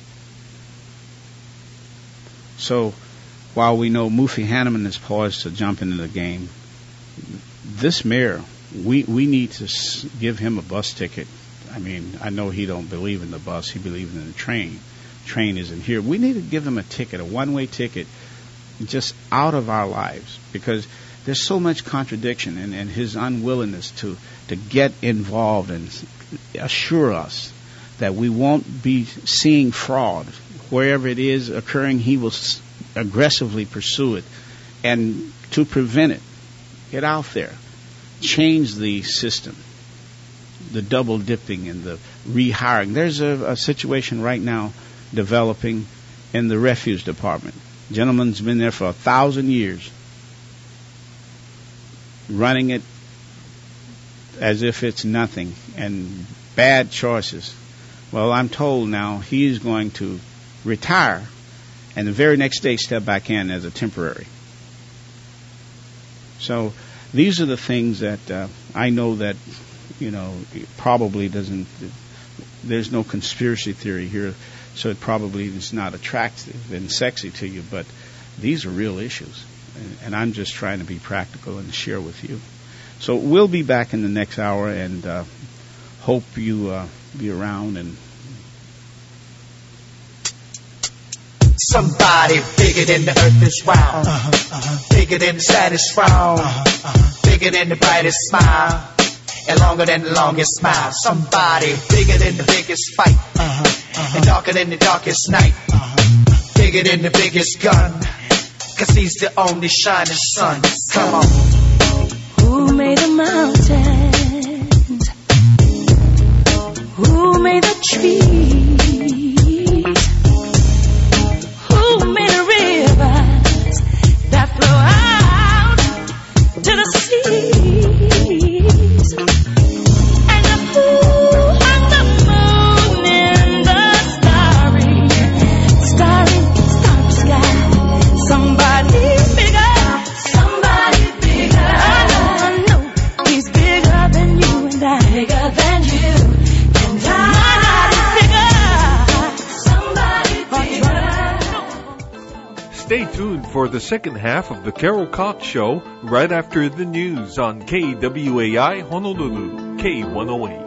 So while we know Mufi Hanneman is poised to jump into the game, this mayor, we need to give him a bus ticket. I mean, I know he don't believe in the bus. He believes in the train. Train isn't here. We need to give him a ticket, a one-way ticket, just out of our lives, because there's so much contradiction and his unwillingness to get involved and assure us that we won't be seeing fraud. Wherever it is occurring, he will aggressively pursue it. And to prevent it, get out there. Change the system. The double dipping and the rehiring. There's a situation right now developing in the refuse department. Gentleman's been there for 1,000 years, running it as if it's nothing, and bad choices. Well, I'm told now he's going to retire, and the very next day step back in as a temporary. So these are the things that I know that, it probably doesn't, there's no conspiracy theory here, so it probably is not attractive and sexy to you, but these are real issues. And I'm just trying to be practical and share with you. So we'll be back in the next hour, and hope you be around. And somebody bigger than the earth is round, bigger than the saddest frown, bigger than the brightest smile, and longer than the longest smile. Somebody bigger than the biggest fight, and darker than the darkest night, bigger than the biggest gun, 'cause he's the only shining sun. Come on. Who made the mountains? Who made the trees? Who made the rivers that flow out to the seas? And who hung the moon in the starry sky? Somebody bigger. I know he's bigger than you and I. Bigger than you and I. Stay tuned for the second half of the Carol Cox Show right after the news on KWAI Honolulu, K108.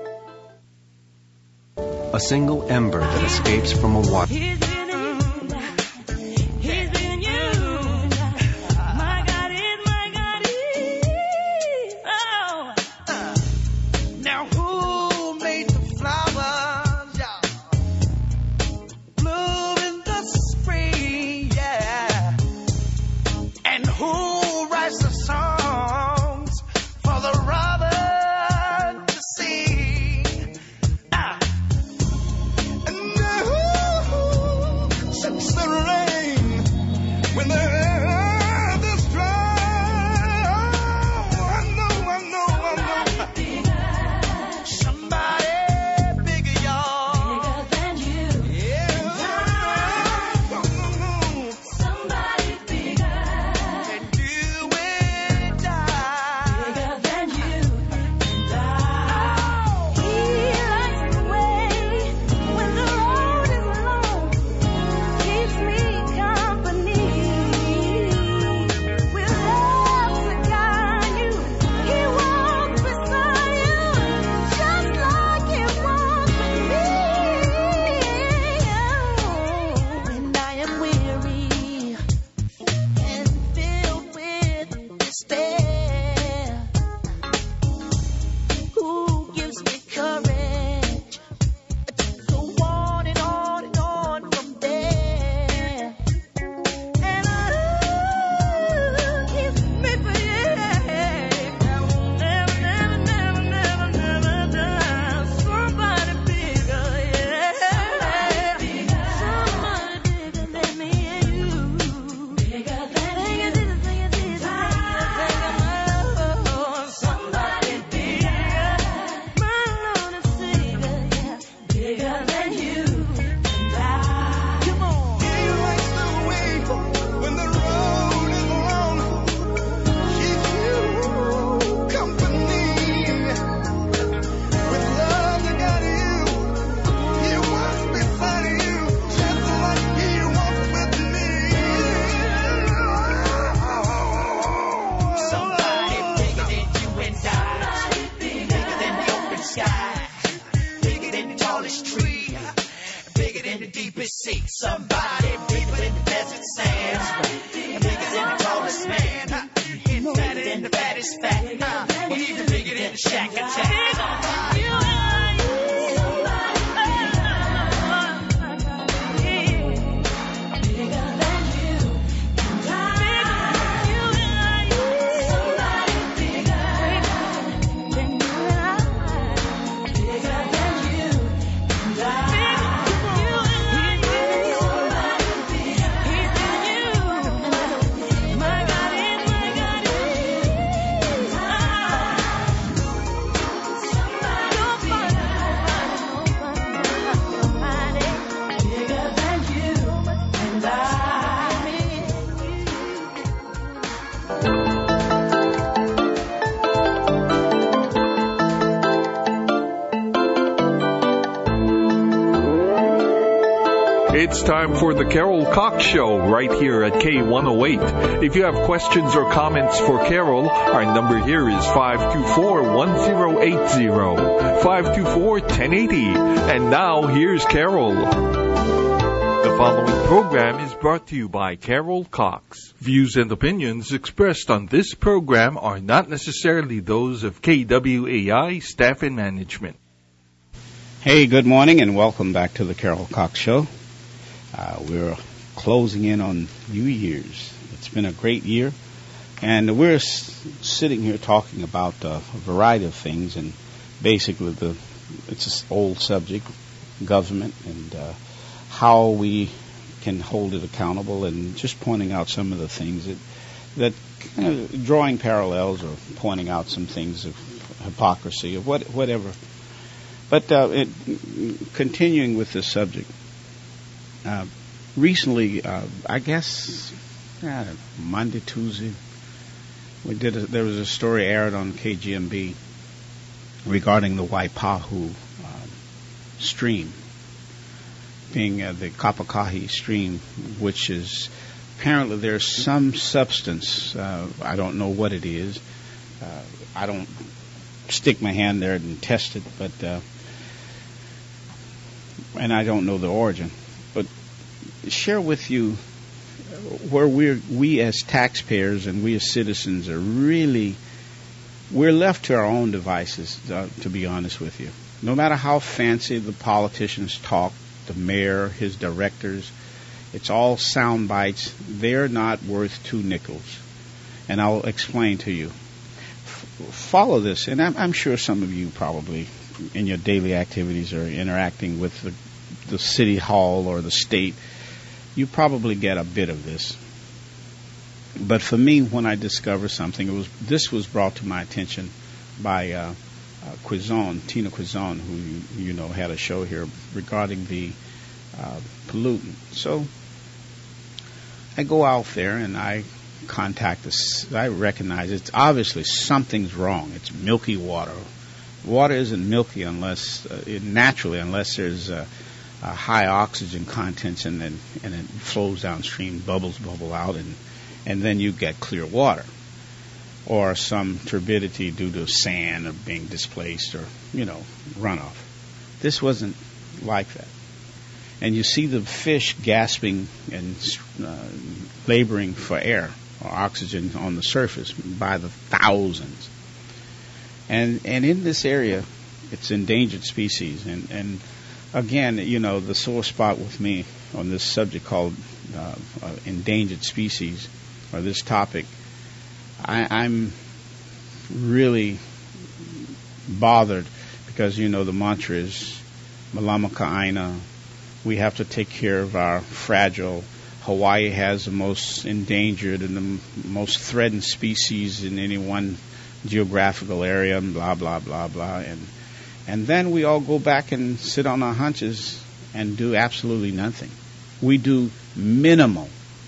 A single ember that escapes from a water. Now who made the flowers, yeah, bloom in the Somebody bigger than the desert sands. Bigger than the tallest man. Fatter than the fattest fat. Even bigger than the Shack Attack. It's time for the Carol Cox Show right here at K108. If you have questions or comments for Carol, our number here is 524-1080, 524-1080. And now here's Carol. The following program is brought to you by Carol Cox. Views and opinions expressed on this program are not necessarily those of KWAI staff and management. Hey, good morning and welcome back to the Carol Cox Show. We're closing in on New Year's. It's been a great year, and we're sitting here talking about a variety of things, and basically it's an old subject, government, and how we can hold it accountable, and just pointing out some of the things that kind of drawing parallels or pointing out some things of hypocrisy or whatever. But continuing with this subject. Recently, I guess Monday, Tuesday, there was a story aired on KGMB regarding the Waipahu stream, being the Kapakahi stream, which is apparently there's some substance. I don't know what it is. I don't stick my hand there and test it, but and I don't know the origin. But share with you where we as taxpayers and we as citizens are we're left to our own devices, to be honest with you. No matter how fancy the politicians talk, the mayor, his directors, it's all sound bites. They're not worth 2 nickels. And I'll explain to you. Follow this, and I'm sure some of you probably in your daily activities are interacting with the city hall or the state. You probably get a bit of this. But for me, when I discover something, this was brought to my attention by Tina Quizon, who you know had a show here regarding the pollutant. So I go out there and I contact this. I recognize it's obviously something's wrong. It's milky water. Water isn't milky unless there's high oxygen contents and it flows downstream, bubble out, and then you get clear water, or some turbidity due to sand or being displaced or runoff. This wasn't like that. And you see the fish gasping and laboring for air or oxygen on the surface by the thousands. And in this area, it's endangered species. And again, the sore spot with me on this subject called endangered species, or this topic, I'm really bothered because, the mantra is Malama Ka'aina. We have to take care of our fragile. Hawaii has the most endangered and the most threatened species in any one geographical area, and blah, blah, blah, blah. And then we all go back and sit on our hunches and do absolutely nothing. We do minimal.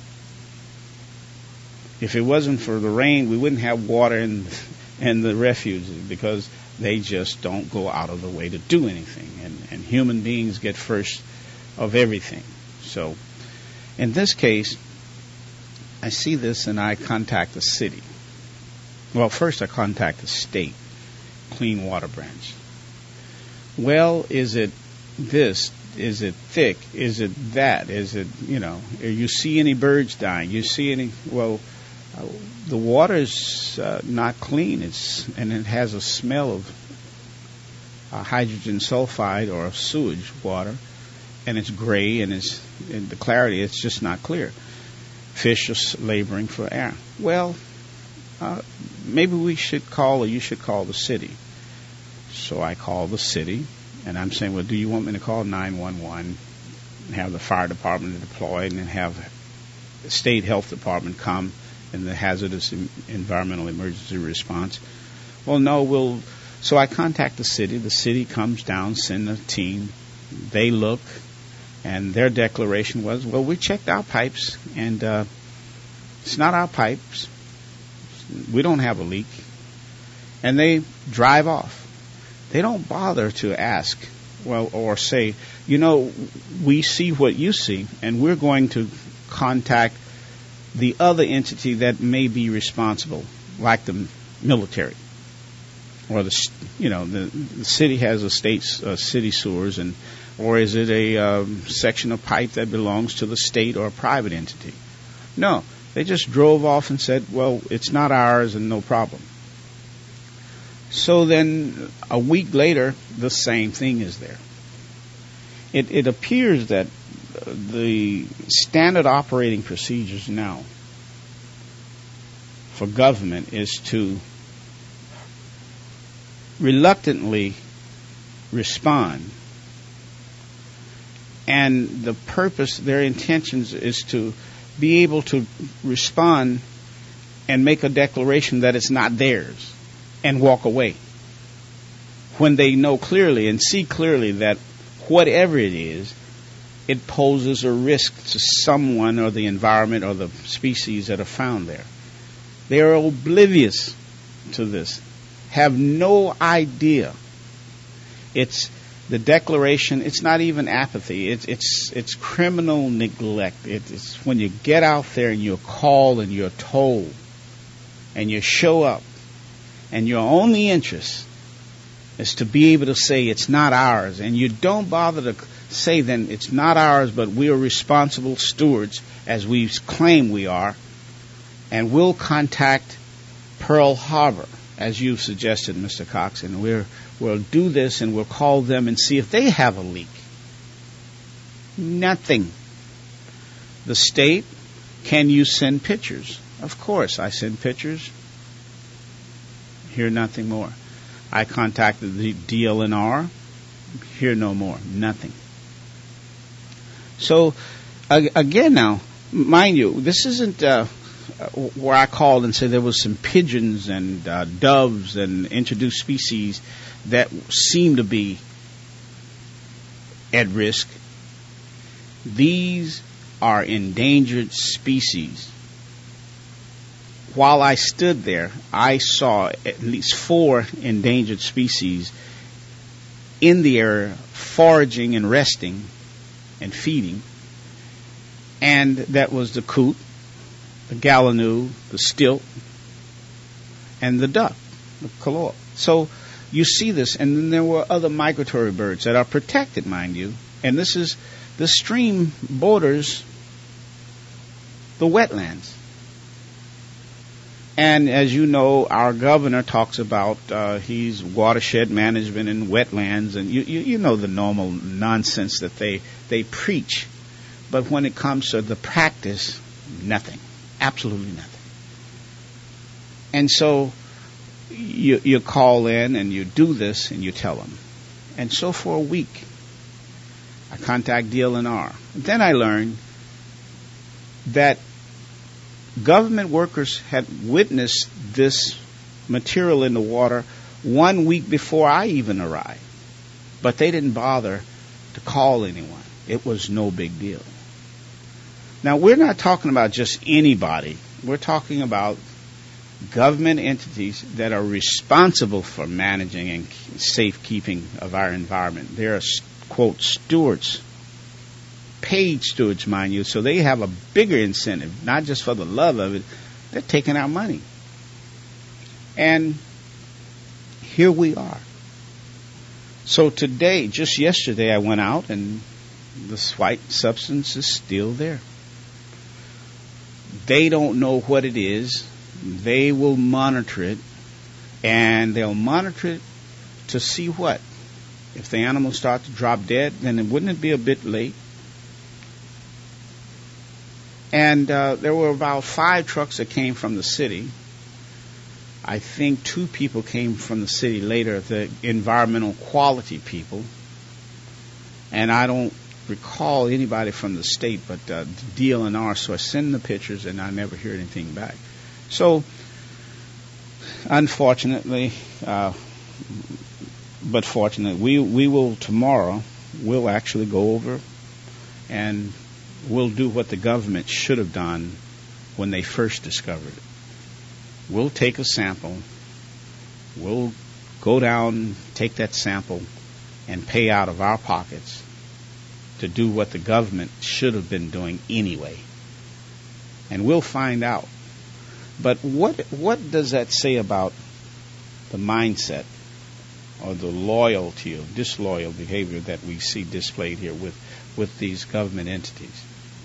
If it wasn't for the rain, we wouldn't have water in the refuges because they just don't go out of the way to do anything. And human beings get first of everything. So in this case, I see this and I contact the city. Well, first I contact the state, Clean Water Branch. Well, is it this? thick? Is it that? Is it, you see any birds dying? You see any, the water is not clean. And it has a smell of hydrogen sulfide or sewage water, and it's gray, and in the clarity, it's just not clear. Fish are laboring for air. Well, maybe we should call, or you should call the city. So I call the city, and I'm saying, well, do you want me to call 911 and have the fire department deployed and have the state health department come in the hazardous environmental emergency response? Well, no, so I contact the city. The city comes down, send a team. They look, and their declaration was, well, we checked our pipes, and it's not our pipes. We don't have a leak. And they drive off. They don't bother to ask, or say, we see what you see, and we're going to contact the other entity that may be responsible, like the military, or the city has a city sewers, or is it a section of pipe that belongs to the state or a private entity? No, they just drove off and said, well, it's not ours and no problem. So then a week later, the same thing is there. It appears that the standard operating procedures now for government is to reluctantly respond. And the purpose, their intentions is to be able to respond and make a declaration that it's not theirs and walk away, when they know clearly and see clearly that whatever it is, it poses a risk to someone or the environment or the species that are found there. They are oblivious to this, have no idea. It's the declaration. It's not even apathy. It's criminal neglect. It's when you get out there and you're called and you're told and you show up, and your only interest is to be able to say it's not ours, and you don't bother to say then it's not ours, but we are responsible stewards as we claim we are, and we'll contact Pearl Harbor, as you suggested, Mr. Cox, and we'll do this, and we'll call them and see if they have a leak. Nothing. The state, can you send pictures? Of course, I send pictures. Hear nothing more. I contacted the DLNR. Hear no more. Nothing. So, again now, mind you, this isn't where I called and said there was some pigeons and doves and introduced species that seem to be at risk. These are endangered species. While I stood there, I saw at least 4 endangered species in the area foraging and resting and feeding. And that was the coot, the gallinule, the stilt, and the duck, the koloa. So you see this, and then there were other migratory birds that are protected, mind you. And this stream borders the wetlands. And as you know, our governor talks about he's watershed management and wetlands, and you know the normal nonsense that they preach. But when it comes to the practice, nothing, absolutely nothing. And so you call in and you do this and you tell them. And so for a week, I contact DLNR. Then I learned that government workers had witnessed this material in the water 1 week before I even arrived. But they didn't bother to call anyone. It was no big deal. Now, we're not talking about just anybody. We're talking about government entities that are responsible for managing and safekeeping of our environment. They are, quote, stewards. Paid stewards, mind you, so they have a bigger incentive, not just for the love of it. They're taking our money. And here we are. So today, just yesterday, I went out and this white substance is still there. They don't know what it is. They will monitor it, and they'll monitor it to see what. If the animals start to drop dead, then wouldn't it be a bit late? And there were about 5 trucks that came from the city. I think 2 people came from the city later, the environmental quality people. And I don't recall anybody from the state, but DLNR. So I send the pictures, and I never hear anything back. So, unfortunately, but fortunately, we will tomorrow. We'll actually go over, and we'll do what the government should have done when they first discovered it. We'll take a sample. We'll go down, take that sample, and pay out of our pockets to do what the government should have been doing anyway. And we'll find out. But what does that say about the mindset or the loyalty or disloyal behavior that we see displayed here with these government entities?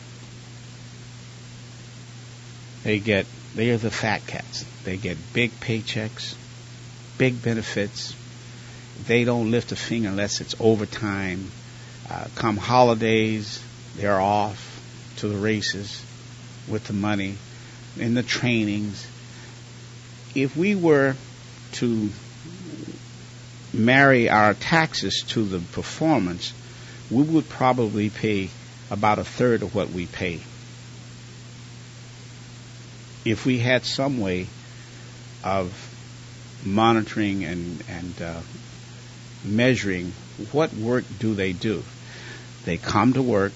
They are the fat cats. They get big paychecks, big benefits. They don't lift a finger unless it's overtime. Come holidays, they're off to the races with the money in the trainings. If we were to marry our taxes to the performance, we would probably pay about 1/3 of what we pay. If we had some way of monitoring and measuring what work do they do. They come to work.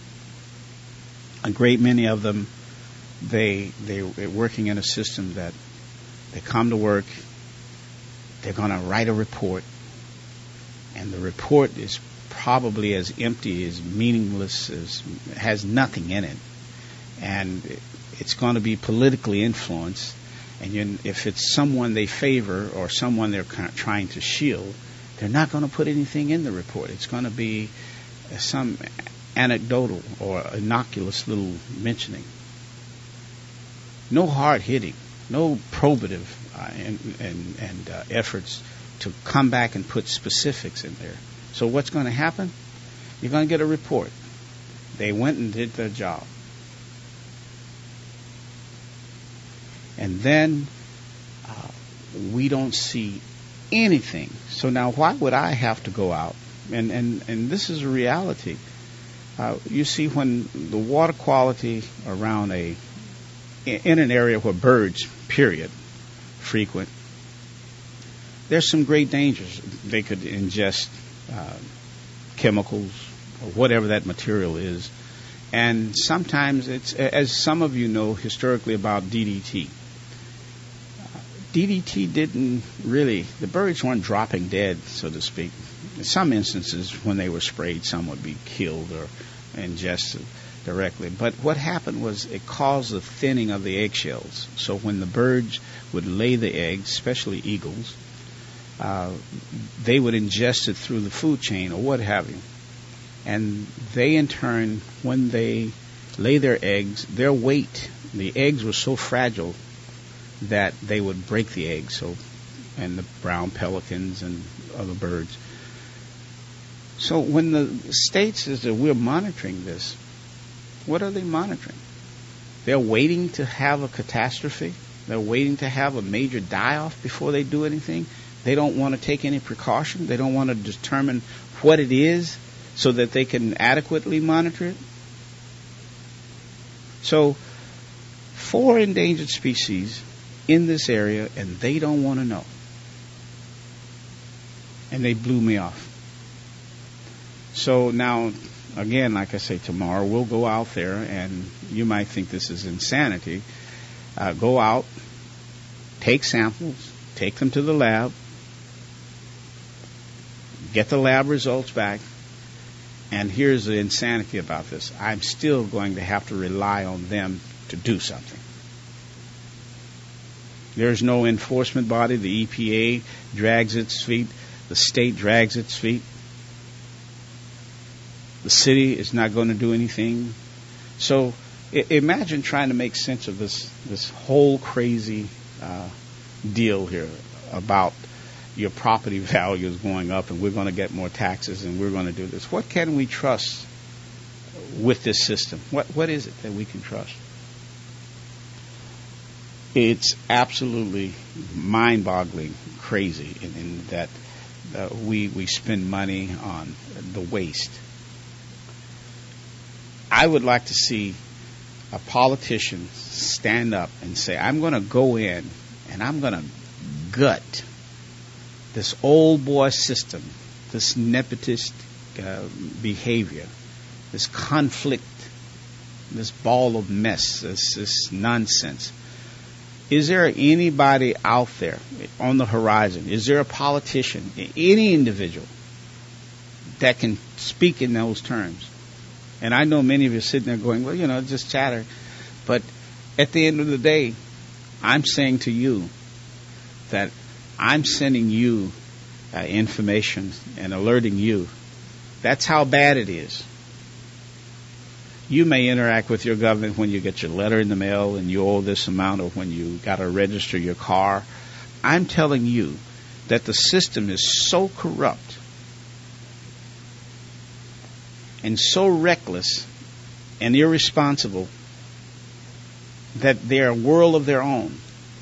A great many of them, they're working in a system that they come to work, they're going to write a report, and the report is probably as empty, as meaningless, as has nothing in it. And it's going to be politically influenced. And if it's someone they favor or someone they're trying to shield, they're not going to put anything in the report. It's going to be some anecdotal or innocuous little mentioning. No hard hitting, no probative and efforts to come back and put specifics in there. So what's going to happen? You're going to get a report. They went and did their job. And then we don't see anything. So now why would I have to go out? And this is a reality. You see, when the water quality around in an area where birds, period, frequent, there's some great dangers. They could ingest chemicals or whatever that material is. And sometimes it's, as some of you know historically about DDT. DDT didn't really, the birds weren't dropping dead, so to speak. In some instances, when they were sprayed, some would be killed or ingested directly. But what happened was it caused the thinning of the eggshells. So when the birds would lay the eggs, especially eagles, they would ingest it through the food chain or what have you. And they, in turn, when they lay their eggs, their weight, the eggs were so fragile that they would break the eggs, and the brown pelicans and other birds. So when the state says that we're monitoring this, what are they monitoring? They're waiting to have a catastrophe. They're waiting to have a major die-off before they do anything. They don't want to take any precaution. They don't want to determine what it is so that they can adequately monitor it. So 4 endangered species in this area, and they don't want to know. And they blew me off. So now, again, like I say, tomorrow we'll go out there, and you might think this is insanity. Go out, take samples, take them to the lab, get the lab results back, and here's the insanity about this. I'm still going to have to rely on them to do something. There's no enforcement body. The EPA drags its feet. The state drags its feet. The city is not going to do anything. So imagine trying to make sense of this whole crazy deal here about your property values going up and we're going to get more taxes and we're going to do this. What can we trust with this system? What is it that we can trust? It's absolutely mind-boggling crazy in that we spend money on the waste. I would like to see a politician stand up and say, I'm going to go in and I'm going to gut this old boy system, this nepotist behavior, this conflict, this ball of mess, this nonsense. Is there anybody out there on the horizon? Is there a politician, any individual that can speak in those terms? And I know many of you are sitting there going, well, just chatter. But at the end of the day, I'm saying to you that I'm sending you information and alerting you. That's how bad it is. You may interact with your government when you get your letter in the mail and you owe this amount, or when you got to register your car. I'm telling you that the system is so corrupt and so reckless and irresponsible that they're a world of their own.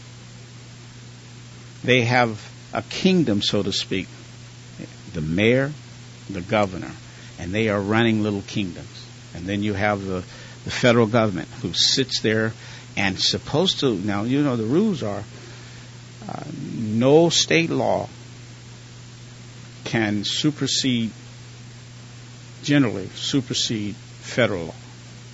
They have a kingdom, so to speak, the mayor, the governor, and they are running little kingdoms. And then you have the federal government who sits there and supposed to, now the rules are no state law can generally supersede federal law.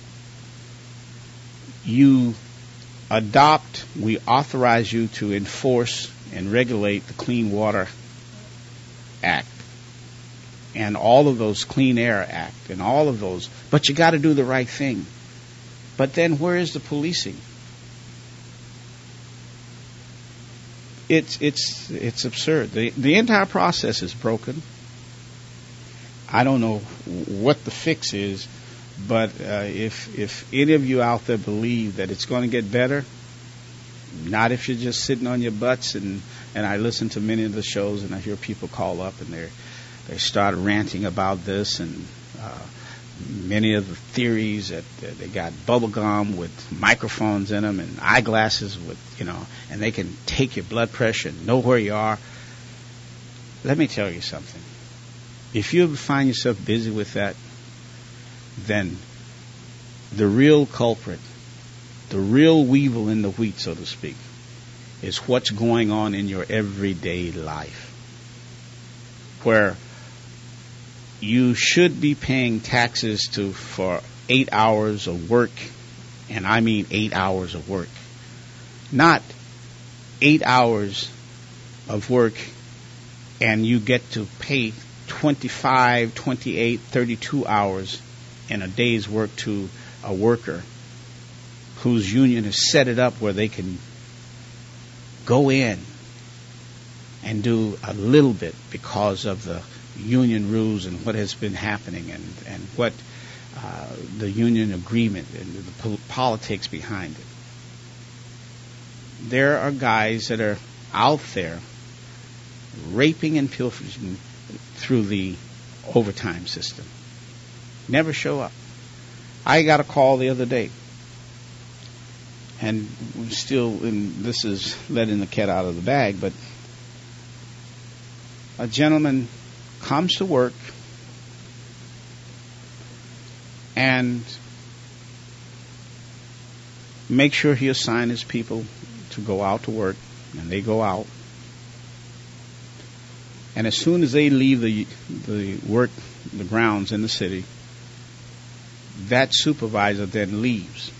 We authorize you to enforce and regulate the Clean Water Act and all of those Clean Air Act and all of those, but you got to do the right thing. But then where is the policing? It's absurd. The entire process is broken. I don't know what the fix is, but if any of you out there believe that it's going to get better, not if you're just sitting on your butts. And I listen to many of the shows and I hear people call up and they start ranting about this and many of the theories that they got bubble gum with microphones in them and eyeglasses with, and they can take your blood pressure and know where you are. Let me tell you something. If you find yourself busy with that, then the real culprit, the real weevil in the wheat, so to speak, is what's going on in your everyday life, where you should be paying taxes for 8 hours of work, and I mean 8 hours of work, not 8 hours of work and you get to pay 25, 28, 32 hours in a day's work to a worker whose union has set it up where they can go in and do a little bit because of the union rules and what has been happening and what the union agreement and the politics behind it. There are guys that are out there raping and pilfering through the overtime system. Never show up. I got a call the other day, and this is letting the cat out of the bag, but a gentleman comes to work and make sure he assigns his people to go out to work, and they go out. And as soon as they leave the grounds in the city, that supervisor then leaves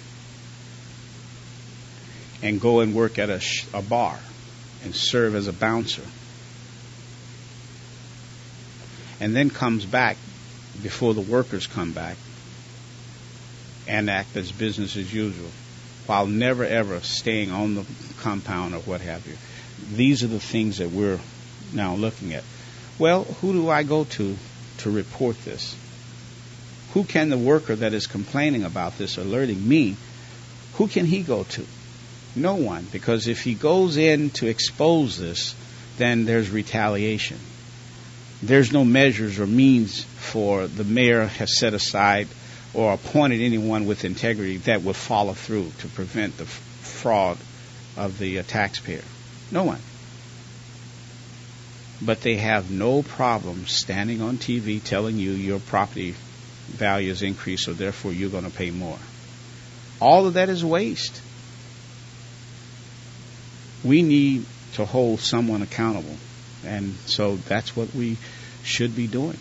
and go and work at a bar and serve as a bouncer. And then comes back before the workers come back and act as business as usual, while never ever staying on the compound or what have you. These are the things that we're now looking at. Well, who do I go to report this? Who can the worker that is complaining about this, alerting me, who can he go to? No one, because if he goes in to expose this, then there's retaliation. There's no measures or means for the mayor has set aside or appointed anyone with integrity that would follow through to prevent the fraud of the taxpayer. No one. But they have no problem standing on TV telling you your property value is increased, so therefore you're going to pay more. All of that is waste. We need to hold someone accountable, and so that's what we should be doing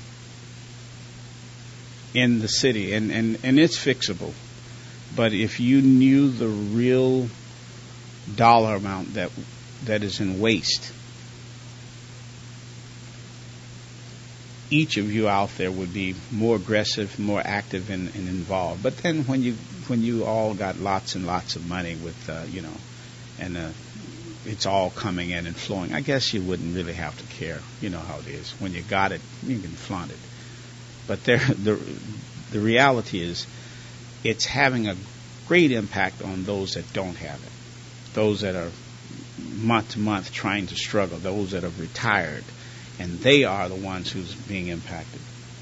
in the city, and it's fixable. But if you knew the real dollar amount that is in waste, each of you out there would be more aggressive, more active, and involved. But then when you all got lots and lots of money with it's all coming in and flowing, I guess you wouldn't really have to care. You know how it is. When you got it, you can flaunt it. But the reality is, it's having a great impact on those that don't have it, those that are month to month trying to struggle, those that have retired, and they are the ones who's being impacted.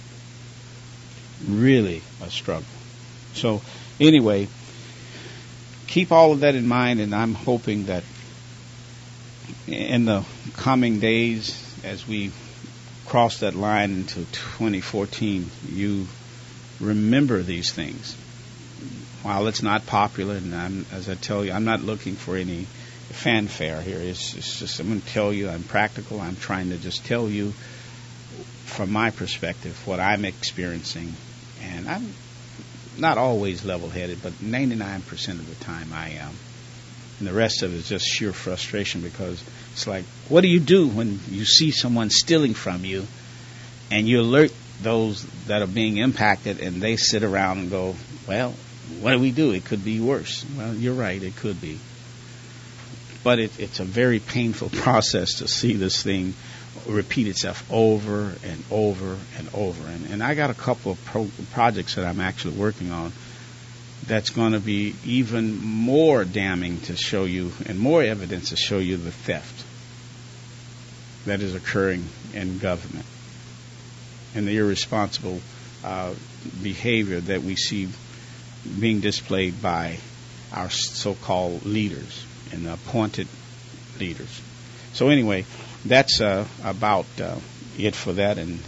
Really a struggle. So anyway, keep all of that in mind, and I'm hoping that in the coming days, as we cross that line into 2014, you remember these things. While it's not popular, and as I tell you, I'm not looking for any fanfare here. It's just, I'm going to tell you, I'm practical. I'm trying to just tell you from my perspective what I'm experiencing. And I'm not always level-headed, but 99% of the time I am. And the rest of it is just sheer frustration, because it's like, what do you do when you see someone stealing from you and you alert those that are being impacted, and they sit around and go, well, what do we do? It could be worse. Well, you're right, it could be. But it's a very painful process to see this thing repeat itself over and over and over. And I got a couple of projects that I'm actually working on that's going to be even more damning to show you, and more evidence to show you the theft that is occurring in government and the irresponsible behavior that we see being displayed by our so-called leaders and appointed leaders. So anyway, that's about it for that, and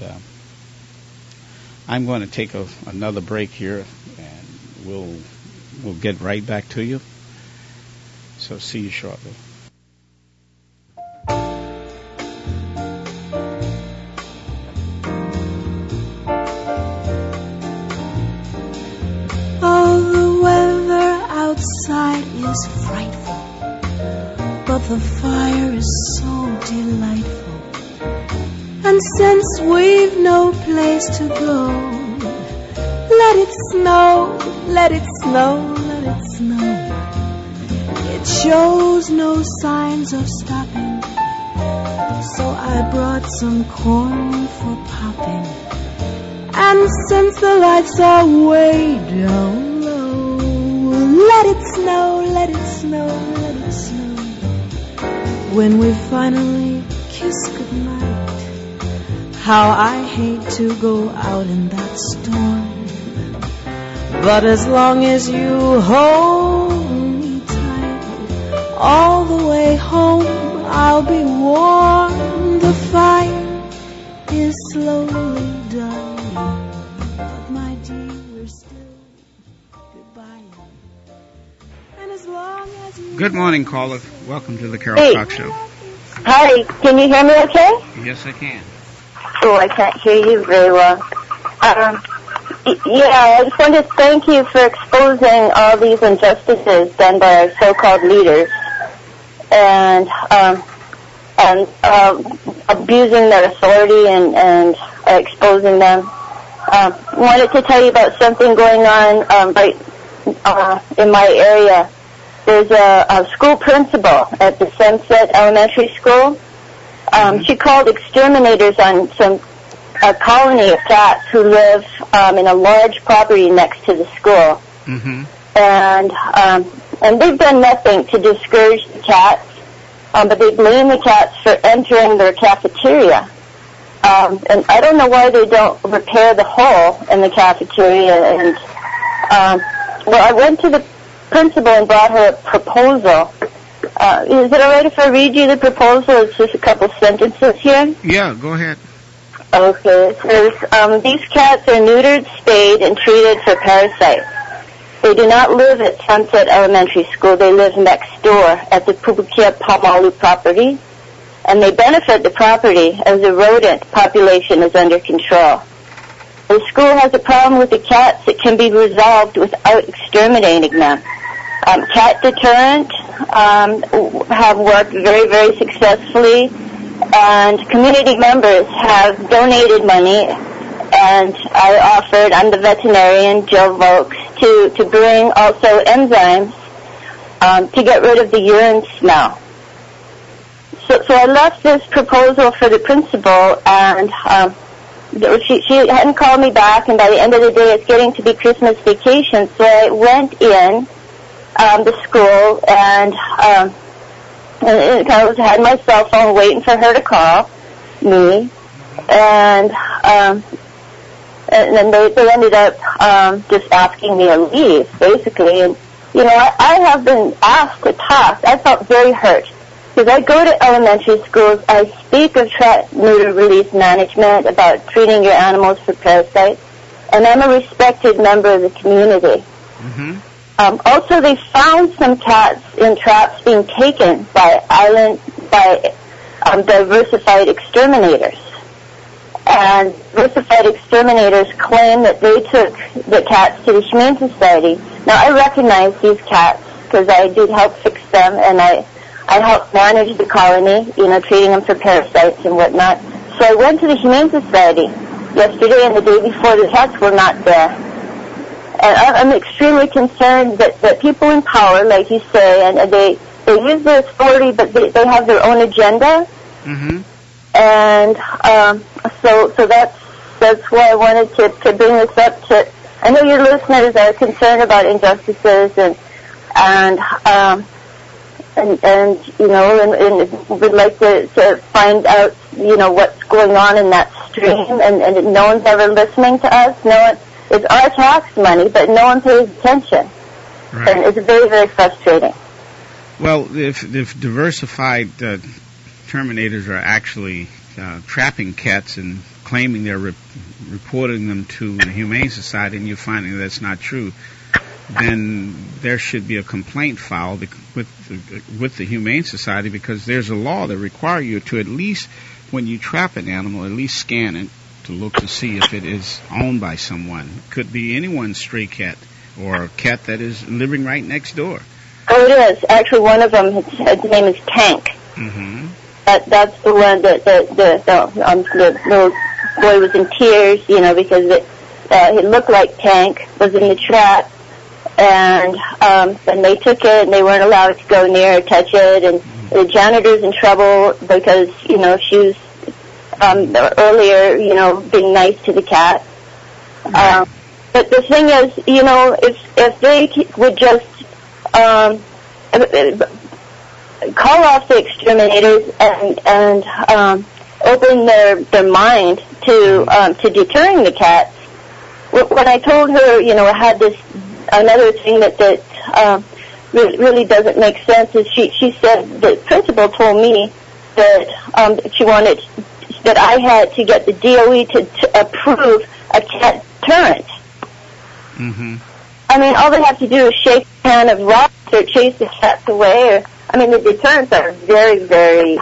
I'm going to take another break here, and we'll get right back to you. So see you shortly. Oh, the weather outside is frightful, but the fire is so delightful. And since we've no place to go, let it snow, let it snow, let it snow. It shows no signs of stopping, so I brought some corn for popping. And since the lights are way down low, let it snow, let it snow, let it snow. When we finally kiss goodnight, how I hate to go out in that storm. But as long as you hold me tight, all the way home I'll be warm. The fire is slowly dying, but my dear, we're still goodbye. And as long as you... Good morning, caller. Welcome to the Carol Cox Show. Hi, can you hear me okay? Yes, I can. Oh, I can't hear you very well. I just want to thank you for exposing all these injustices done by our so-called leaders and abusing their authority and exposing them. Wanted to tell you about something going on right in my area. There's a school principal at the Sunset Elementary School. She called exterminators on some a colony of cats who live in a large property next to the school. Mm-hmm. And they've done nothing to discourage the cats, but they blame the cats for entering their cafeteria. And I don't know why they don't repair the hole in the cafeteria. And I went to the principal and brought her a proposal. Is it all right if I read you the proposal? It's just a couple sentences here. Yeah, go ahead. Okay, it says, these cats are neutered, spayed, and treated for parasites. They do not live at Sunset Elementary School. They live next door at the Pupukia Paumalu property, and they benefit the property as the rodent population is under control. The school has a problem with the cats that can be resolved without exterminating them. Cat deterrent have worked very, very successfully, and community members have donated money, and I'm the veterinarian, Jill Vokes, to bring also enzymes to get rid of the urine smell. So I left this proposal for the principal, and she hadn't called me back, and by the end of the day it's getting to be Christmas vacation, so I went in the school and I had my cell phone waiting for her to call me, and then they ended up just asking me to leave, basically. And, I have been asked to talk. I felt very hurt. Because I go to elementary schools, I speak of neuter release management, about treating your animals for parasites, and I'm a respected member of the community. Mm-hmm. Also, they found some cats in traps being taken by diversified exterminators. And diversified exterminators claim that they took the cats to the Humane Society. Now, I recognize these cats because I did help fix them, and I helped manage the colony, treating them for parasites and whatnot. So I went to the Humane Society yesterday and the day before. The cats were not there. And I'm extremely concerned that people in power, like you say, and they use their authority, but they have their own agenda. Mm-hmm. And so that's why I wanted to bring this up. I know your listeners are concerned about injustices and would like to find out what's going on in that stream, and no one's ever listening to us. It's our tax money, but no one pays attention. Right. And it's very, very frustrating. Well, if diversified terminators are actually trapping cats and claiming they're reporting them to the Humane Society, and you're finding that's not true, then there should be a complaint filed with the Humane Society, because there's a law that requires you to, at least when you trap an animal, at least scan it to look to see if it is owned by someone. It could be anyone's stray cat or a cat that is living right next door. Oh, it is. Actually, one of them, his name is Tank. Mm-hmm. That's the one that the little boy was in tears, because it looked like Tank was in the trap, and they took it and they weren't allowed to go near or touch it, and the janitor's in trouble because she was earlier being nice to the cat. But the thing is, if they would just call off the exterminators and open their mind to deterring the cats. When I told her, I had this another thing that really doesn't make sense is she said the principal told me that she wanted that I had to get the DOE to approve a cat deterrent. Mm-hmm. I mean, all they have to do is shake a can of rocks or chase the cats away. The deterrents are very, very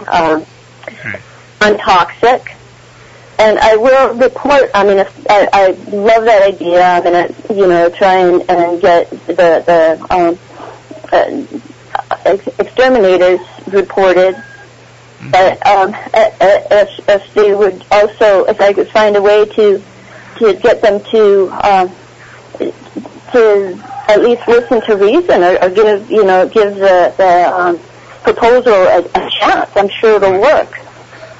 untoxic. And I will report. If I love that idea. I'm going to try and get the exterminators reported. But if they would also, if I could find a way to get them to at least listen to reason or give the proposal a chance, I'm sure it'll work.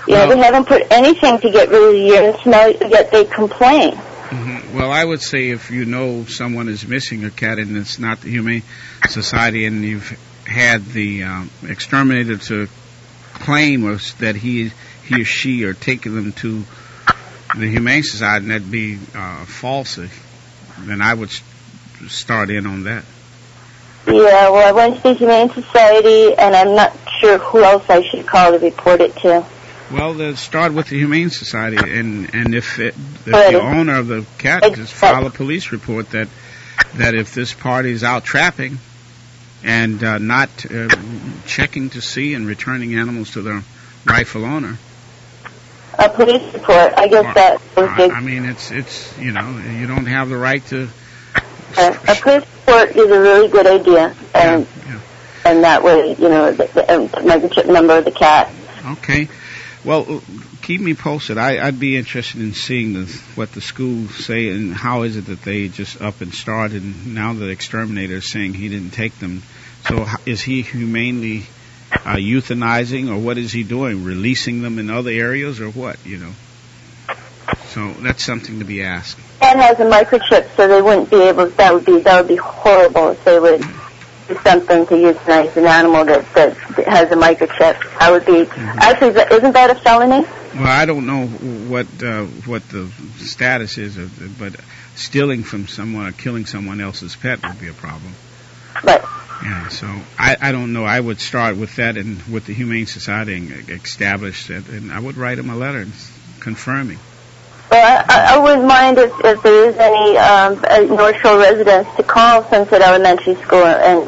You know, they haven't put anything to get rid of the urine smell, yet they complain. Mm-hmm. Well, I would say if you know someone is missing a cat and it's not the Humane Society, and you've had the exterminator to claim that he or she are taking them to the Humane Society, and that'd be false, then I would start in on that. Yeah, well, I went to the Humane Society, and I'm not sure who else I should call to report it to. Well, then start with the Humane Society, and if the owner of the cat just file a police report that if this party is out trapping and not checking to see and returning animals to their rightful owner. A police report, I guess that was good. I mean, it's you know, you don't have the right to. A police report is a really good idea, and that way, you know, the microchip number of the cat. Okay. Well, keep me posted. I'd be interested in seeing what the schools say, and how is it that they just up and started, and now the exterminator is saying he didn't take them. So is he humanely euthanizing, or what is he doing? Releasing them in other areas, or what, you know? So that's something to be asked. And has a microchip, so they wouldn't be able. That would be horrible if they would do something to euthanize an animal that has a microchip. I would be actually. Isn't that a felony? Well, I don't know what the status is, but stealing from someone or killing someone else's pet would be a problem. Right. Yeah. So I don't know. I would start with that and with the Humane Society and establish that, and I would write them a letter confirming. Well, I wouldn't mind if there is any North Shore residents to call Sunset Elementary School and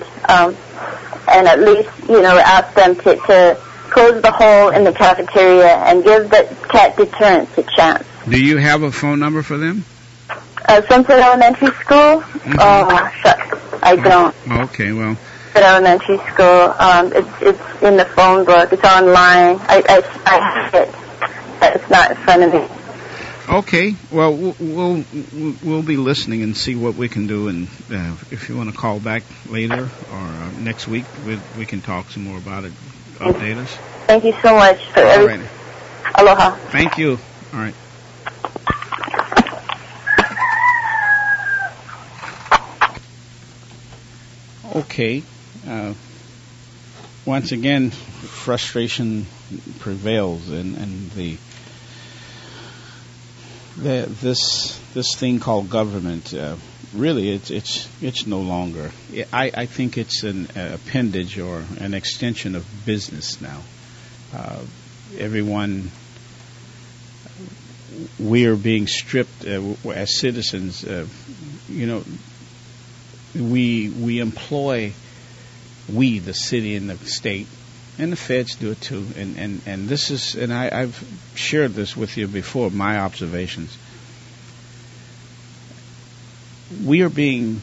at least, you know, ask them to close the hole in the cafeteria and give the cat deterrence a chance. Do you have a phone number for them? Sunset Elementary School? Mm-hmm. Oh, shucks, I don't. Okay, well. Sunset Elementary School, it's in the phone book. It's online. I have it. It's not in front of me. Okay, well, we'll be listening and see what we can do, and if you want to call back later or next week, we can talk some more about it. Update us. Thank you so much for everything. Aloha. Thank you. All right. Okay. Once again, frustration prevails, and this thing called government, really, it's no longer. I think it's an appendage or an extension of business now. Everyone, we are being stripped as citizens. You know, we employ, the city and the state, and the feds do it too. And this is, and I've shared this with you before, my observations. We are being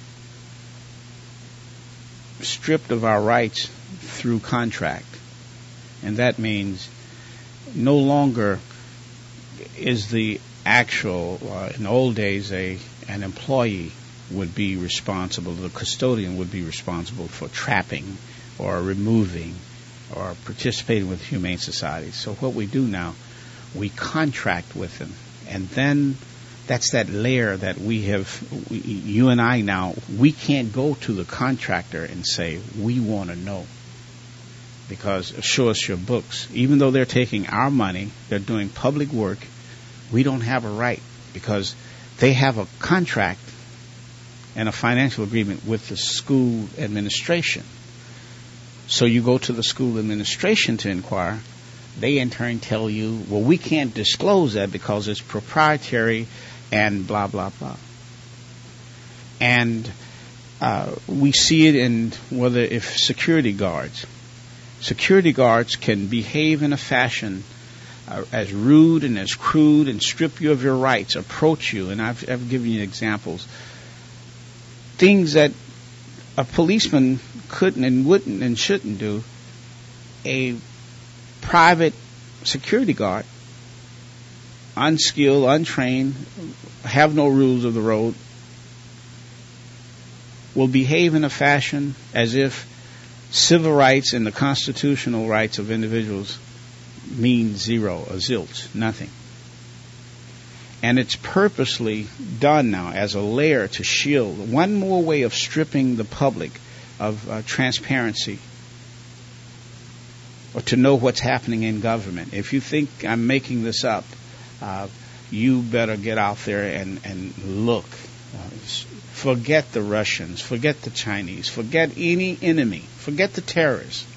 stripped of our rights through contract. And that means no longer is the actual, in the old days, an employee would be responsible, the custodian would be responsible for trapping or removing or participating with Humane Society. So what we do now, we contract with them. And then that's that layer that you and I now, we can't go to the contractor and say, we want to know. Because show us your books. Even though they're taking our money, they're doing public work, we don't have a right because they have a contract and a financial agreement with the school administration. So you go to the school administration to inquire. They in turn tell you, well, we can't disclose that because it's proprietary and blah, blah, blah. And we see it in if security guards can behave in a fashion as rude and as crude and strip you of your rights, approach you, and I've given you examples. Things that a policeman couldn't and wouldn't and shouldn't do, a private security guard, unskilled, untrained, have no rules of the road, will behave in a fashion as if civil rights and the constitutional rights of individuals means zero, a zilch, nothing. And it's purposely done now as a layer to shield. One more way of stripping the public of transparency, or to know what's happening in government. If you think I'm making this up, you better get out there and look. Forget the Russians, forget the Chinese, forget any enemy, forget the terrorists.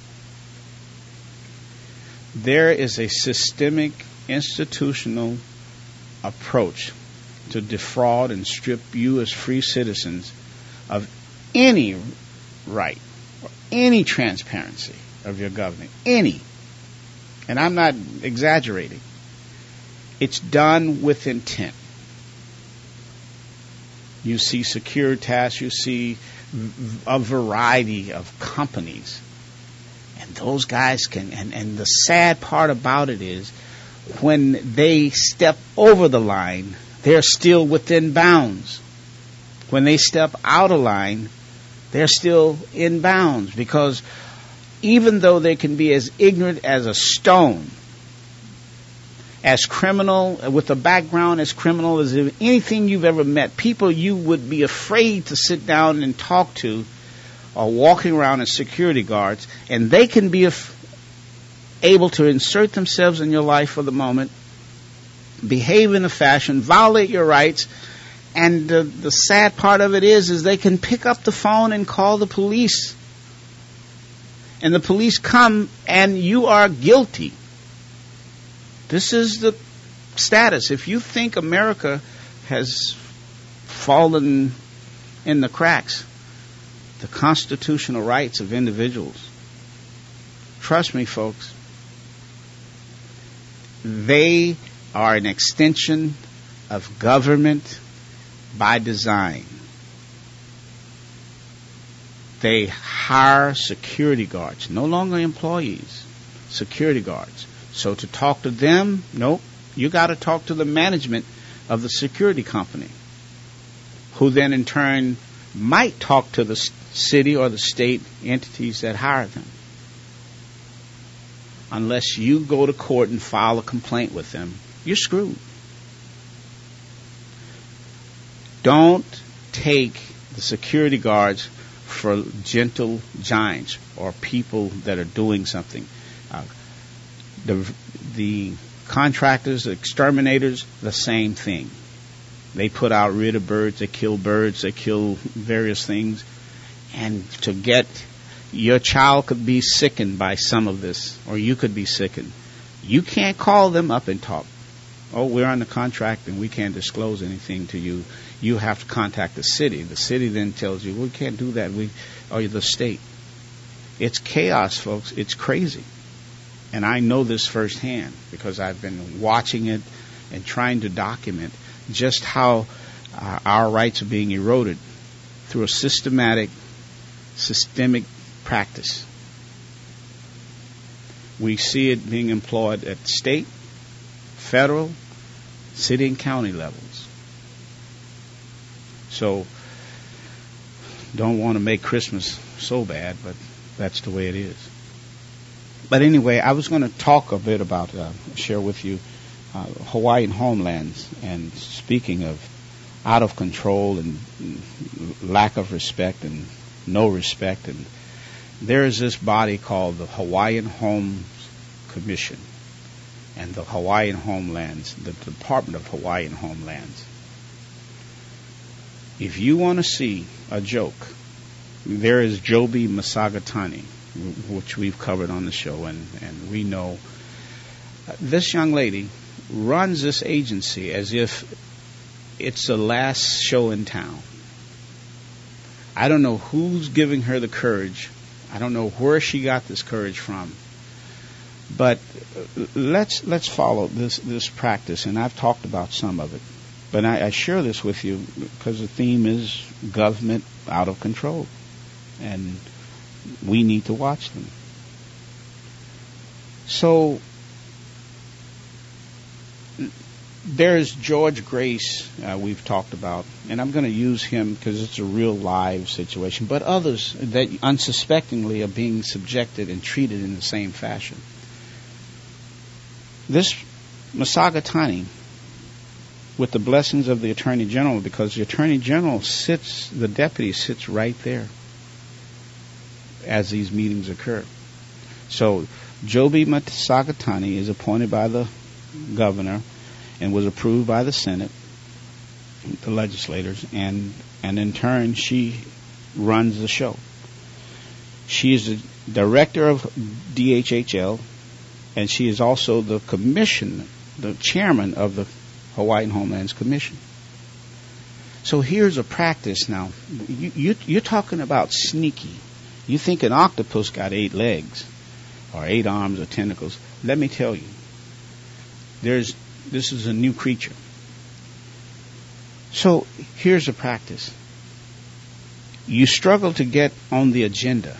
There is a systemic, institutional approach to defraud and strip you as free citizens of any right or any transparency of your government. Any. And I'm not exaggerating. It's done with intent. You see Securitas, you see a variety of companies. And those guys can, and the sad part about it is, when they step over the line, they're still within bounds. When they step out of line, they're still in bounds. Because even though they can be as ignorant as a stone, as criminal, with a background as criminal as anything you've ever met, people you would be afraid to sit down and talk to are walking around as security guards, and they can be able to insert themselves in your life for the moment, behave in a fashion, violate your rights, and the sad part of it is they can pick up the phone and call the police. And the police come, and you are guilty. This is the status. If you think America has fallen in the cracks, the constitutional rights of individuals, trust me, folks, they are an extension of government by design. They hire security guards, no longer employees, security guards. So to talk to them, nope, you got to talk to the management of the security company, who then in turn might talk to the city or the state entities that hire them. Unless you go to court and file a complaint with them, you're screwed. Don't take the security guards for gentle giants or people that are doing something. The contractors, the exterminators, the same thing. They put out rid of birds, they kill various things. And to get, your child could be sickened by some of this, or you could be sickened. You can't call them up and talk. Oh, we're on the contract and we can't disclose anything to you. You have to contact the city. The city then tells you, we can't do that. Or the state. It's chaos, folks. It's crazy. And I know this firsthand because I've been watching it and trying to document just how our rights are being eroded through a systemic practice. We see it being employed at state, federal, city and county levels. So, don't want to make Christmas so bad, but that's the way it is. But anyway, I was going to talk a bit about, share with you, Hawaiian homelands. And speaking of out of control and lack of respect and no respect, and there is this body called the Hawaiian Homes Commission and the Hawaiian Homelands, the Department of Hawaiian Homelands. If you want to see a joke, there is Joby Masagatani, which we've covered on the show, and we know this young lady runs this agency as if it's the last show in town. I don't know who's giving her the courage. I don't know where she got this courage from. But let's follow this practice, and I've talked about some of it. But I share this with you because the theme is government out of control, and we need to watch them. So there's George Grace we've talked about, and I'm going to use him because it's a real live situation, but others that unsuspectingly are being subjected and treated in the same fashion. This Masagatani, with the blessings of the Attorney General, because the Attorney General the deputy sits right there as these meetings occur. So Joby Masagatani is appointed by the governor and was approved by the Senate, the legislators, and in turn she runs the show. She is the director of DHHL, and she is also the chairman of the Hawaiian Homelands Commission. So here's a practice now. You're talking about sneaky. You think an octopus got 8 legs or 8 arms or tentacles. Let me tell you, this is a new creature. So here's a practice. You struggle to get on the agenda.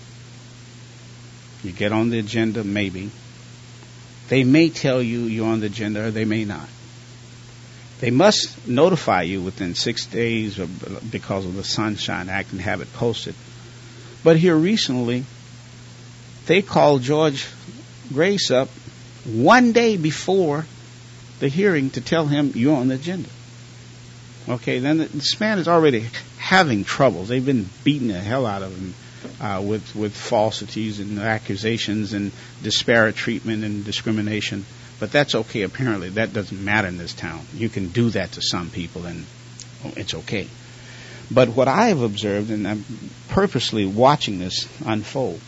You get on the agenda, maybe. They may tell you you're on the agenda, or they may not. They must notify you within 6 days because of the Sunshine Act and have it posted. But here recently, they called George Grace up 1 day before the hearing to tell him you're on the agenda. Okay, then this man is already having troubles. They've been beating the hell out of him with falsities and accusations and disparate treatment and discrimination. But that's okay, apparently. That doesn't matter in this town. You can do that to some people, and it's okay. But what I have observed, and I'm purposely watching this unfold,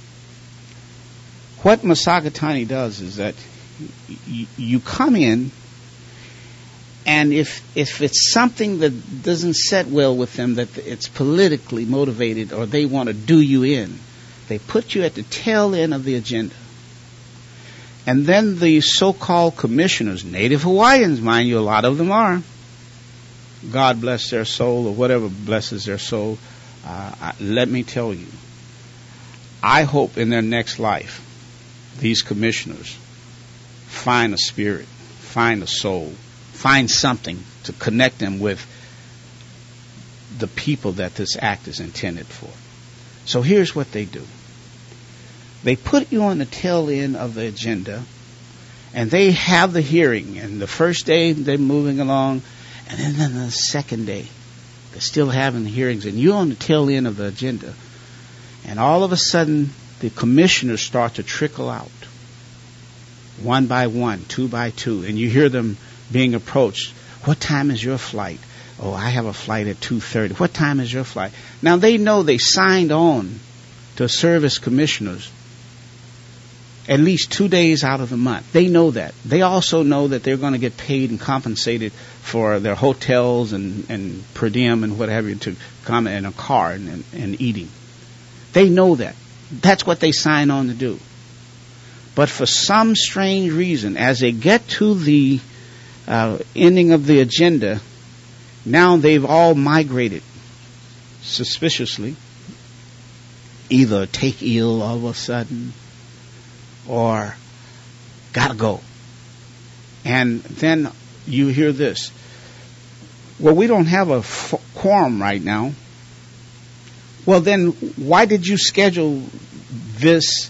what Masagatani does is that you come in, and if it's something that doesn't set well with them, that it's politically motivated or they want to do you in, they put you at the tail end of the agenda. And then the so-called commissioners, Native Hawaiians, mind you, a lot of them are, God bless their soul, or whatever blesses their soul, let me tell you, I hope in their next life, these commissioners find a spirit, find a soul, find something to connect them with the people that this act is intended for. So here's what they do. They put you on the tail end of the agenda, and they have the hearing. And the first day, they're moving along, and then the second day, they're still having the hearings, and you're on the tail end of the agenda. And all of a sudden, the commissioners start to trickle out, 1 by 1, 2 by 2, and you hear them being approached. What time is your flight? Oh, I have a flight at 2:30. What time is your flight? Now, they know they signed on to serve as commissioners at least 2 days out of the month. They know that. They also know that they're going to get paid and compensated for their hotels and per diem and what have you to come in a car and eating. They know that. That's what they sign on to do. But for some strange reason, as they get to the ending of the agenda, now they've all migrated suspiciously, either take ill all of a sudden or gotta go. And then you hear this. Well, we don't have a quorum right now. Well, then why did you schedule this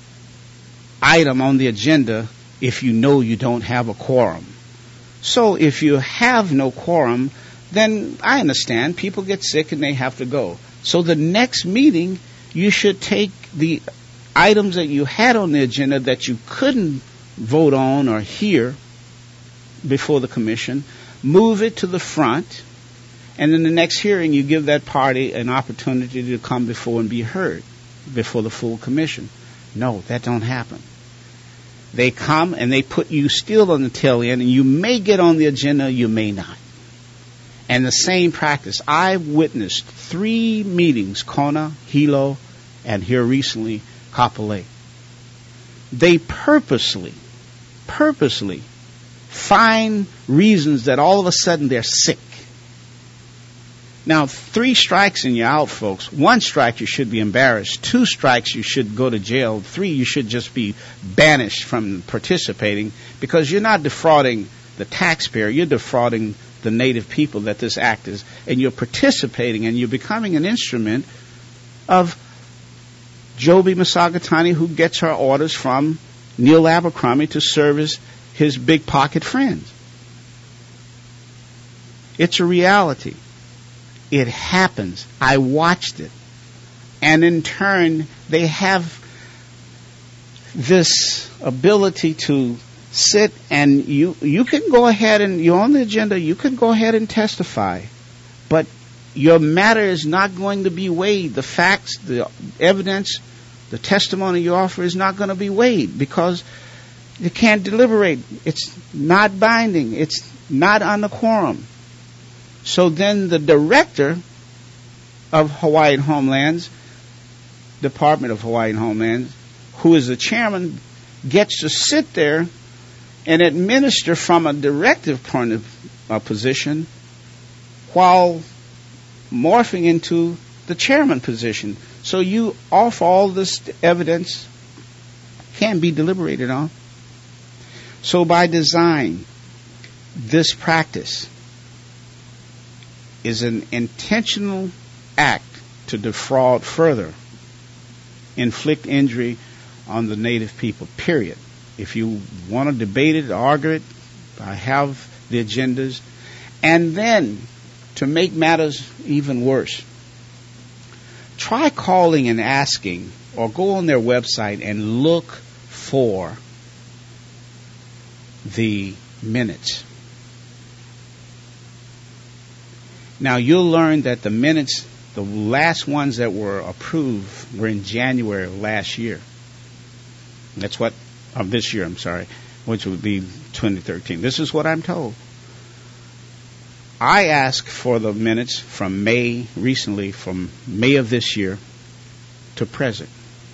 item on the agenda if you know you don't have a quorum? So if you have no quorum, then I understand people get sick and they have to go. So the next meeting, you should take the items that you had on the agenda that you couldn't vote on or hear before the commission, move it to the front, and in the next hearing you give that party an opportunity to come before and be heard before the full commission. No, that don't happen. They come and they put you still on the tail end, and you may get on the agenda, you may not. And the same practice. I witnessed 3 meetings, Kona, Hilo, and here recently, Kapolei. They purposely find reasons that all of a sudden they're sick. Now, 3 strikes and you're out, folks. 1 strike, you should be embarrassed. 2 strikes, you should go to jail. 3, you should just be banished from participating, because you're not defrauding the taxpayer. You're defrauding the native people that this act is, and you're participating and you're becoming an instrument of Joby Masagatani, who gets her orders from Neil Abercrombie to service his big pocket friends. It's a reality. It happens. I watched it. And in turn, they have this ability to sit and you can go ahead and you're on the agenda, you can go ahead and testify. But your matter is not going to be weighed. The facts, the evidence, the testimony you offer is not going to be weighed because you can't deliberate. It's not binding. It's not on the quorum. So then the director of Hawaiian Homelands, Department of Hawaiian Homelands, who is the chairman, gets to sit there and administer from a directive point of position while morphing into the chairman position. So you offer all this evidence, can't be deliberated on. So by design, this practice is an intentional act to defraud further, inflict injury on the native people, period. If you want to debate it, argue it, I have the agendas. And then, to make matters even worse, try calling and asking, or go on their website and look for the minutes. Now, you'll learn that the minutes, the last ones that were approved were in January of last year. That's what, of this year, I'm sorry, which would be 2013. This is what I'm told. I asked for the minutes from May, recently, from May of this year to present.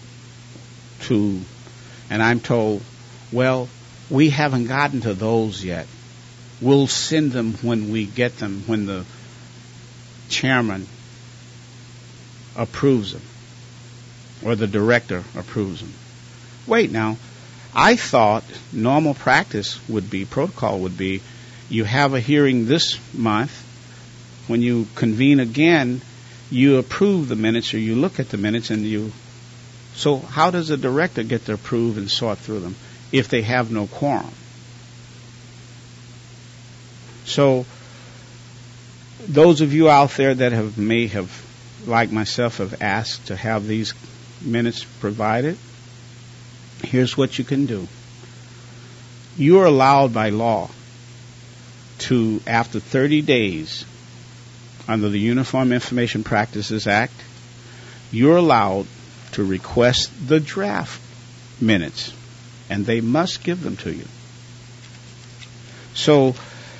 And I'm told, well, we haven't gotten to those yet. We'll send them when we get them, when the chairman approves them, or the director approves them. Wait now, I thought normal practice would be, protocol would be, you have a hearing this month, when you convene again, you approve the minutes or you look at the minutes and you, so how does a director get to approve and sort through them if they have no quorum? So, those of you out there that may have, like myself, have asked to have these minutes provided, here's what you can do. You are allowed by law to, after 30 days, under the Uniform Information Practices Act, you're allowed to request the draft minutes, and they must give them to you. So,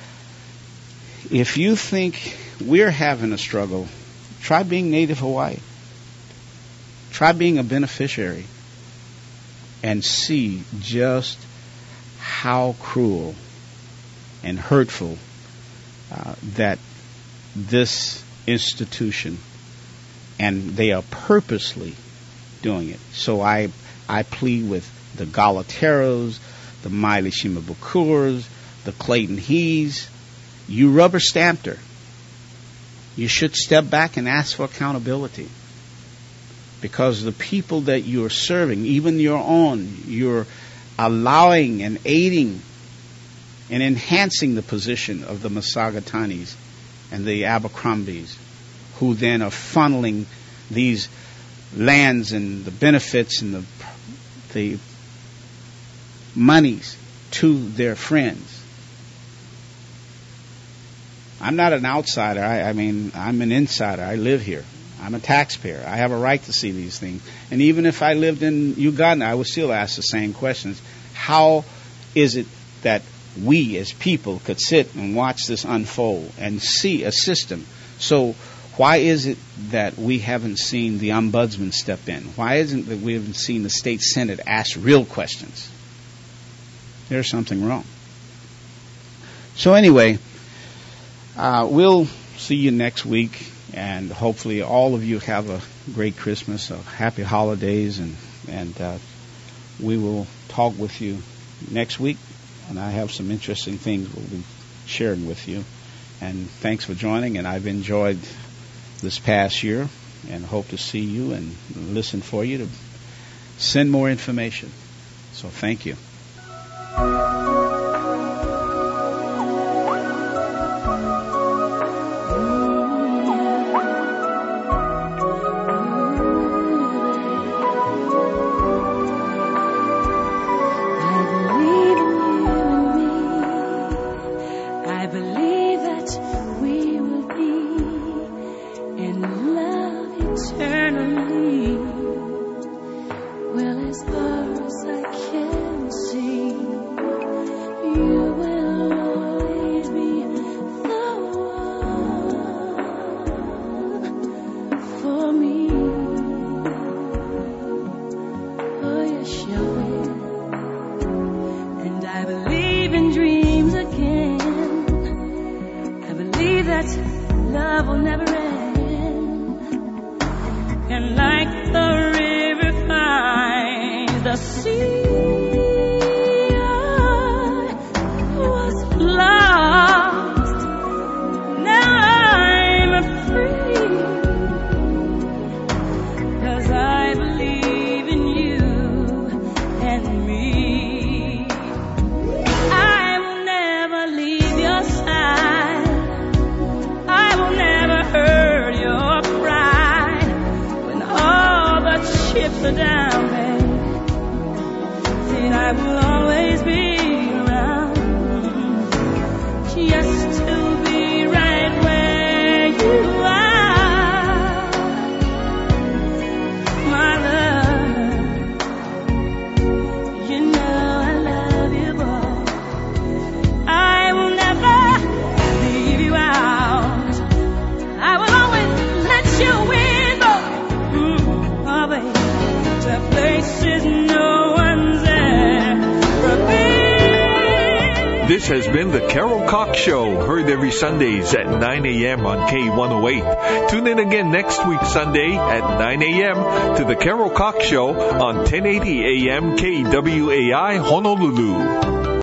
if you think we're having a struggle, try being Native Hawaii. Try being a beneficiary and see just how cruel and hurtful that this institution, and they are purposely doing it. So I plead with the Galateros, the Miley Shimabukurs, the Clayton Hees. You rubber stamped her. You should step back and ask for accountability. Because the people that you're serving, even your own, you're allowing and aiding and enhancing the position of the Masagatanis and the Abercrombies, who then are funneling these lands and the benefits and the monies to their friends. I'm not an outsider. I'm an insider. I live here. I'm a taxpayer. I have a right to see these things. And even if I lived in Uganda, I would still ask the same questions. How is it that we as people could sit and watch this unfold and see a system? So why is it that we haven't seen the ombudsman step in? Why isn't it that we haven't seen the state senate ask real questions? There's something wrong. So anyway, we'll see you next week, and hopefully all of you have a great Christmas, a happy holidays, and we will talk with you next week. And I have some interesting things we'll be sharing with you. And thanks for joining, and I've enjoyed this past year and hope to see you and listen for you to send more information. So thank you. This has been the Carol Cox Show, heard every Sundays at 9 a.m. on K108. Tune in again next week Sunday at 9 a.m. to the Carol Cox Show on 1080 a.m. KWAI Honolulu.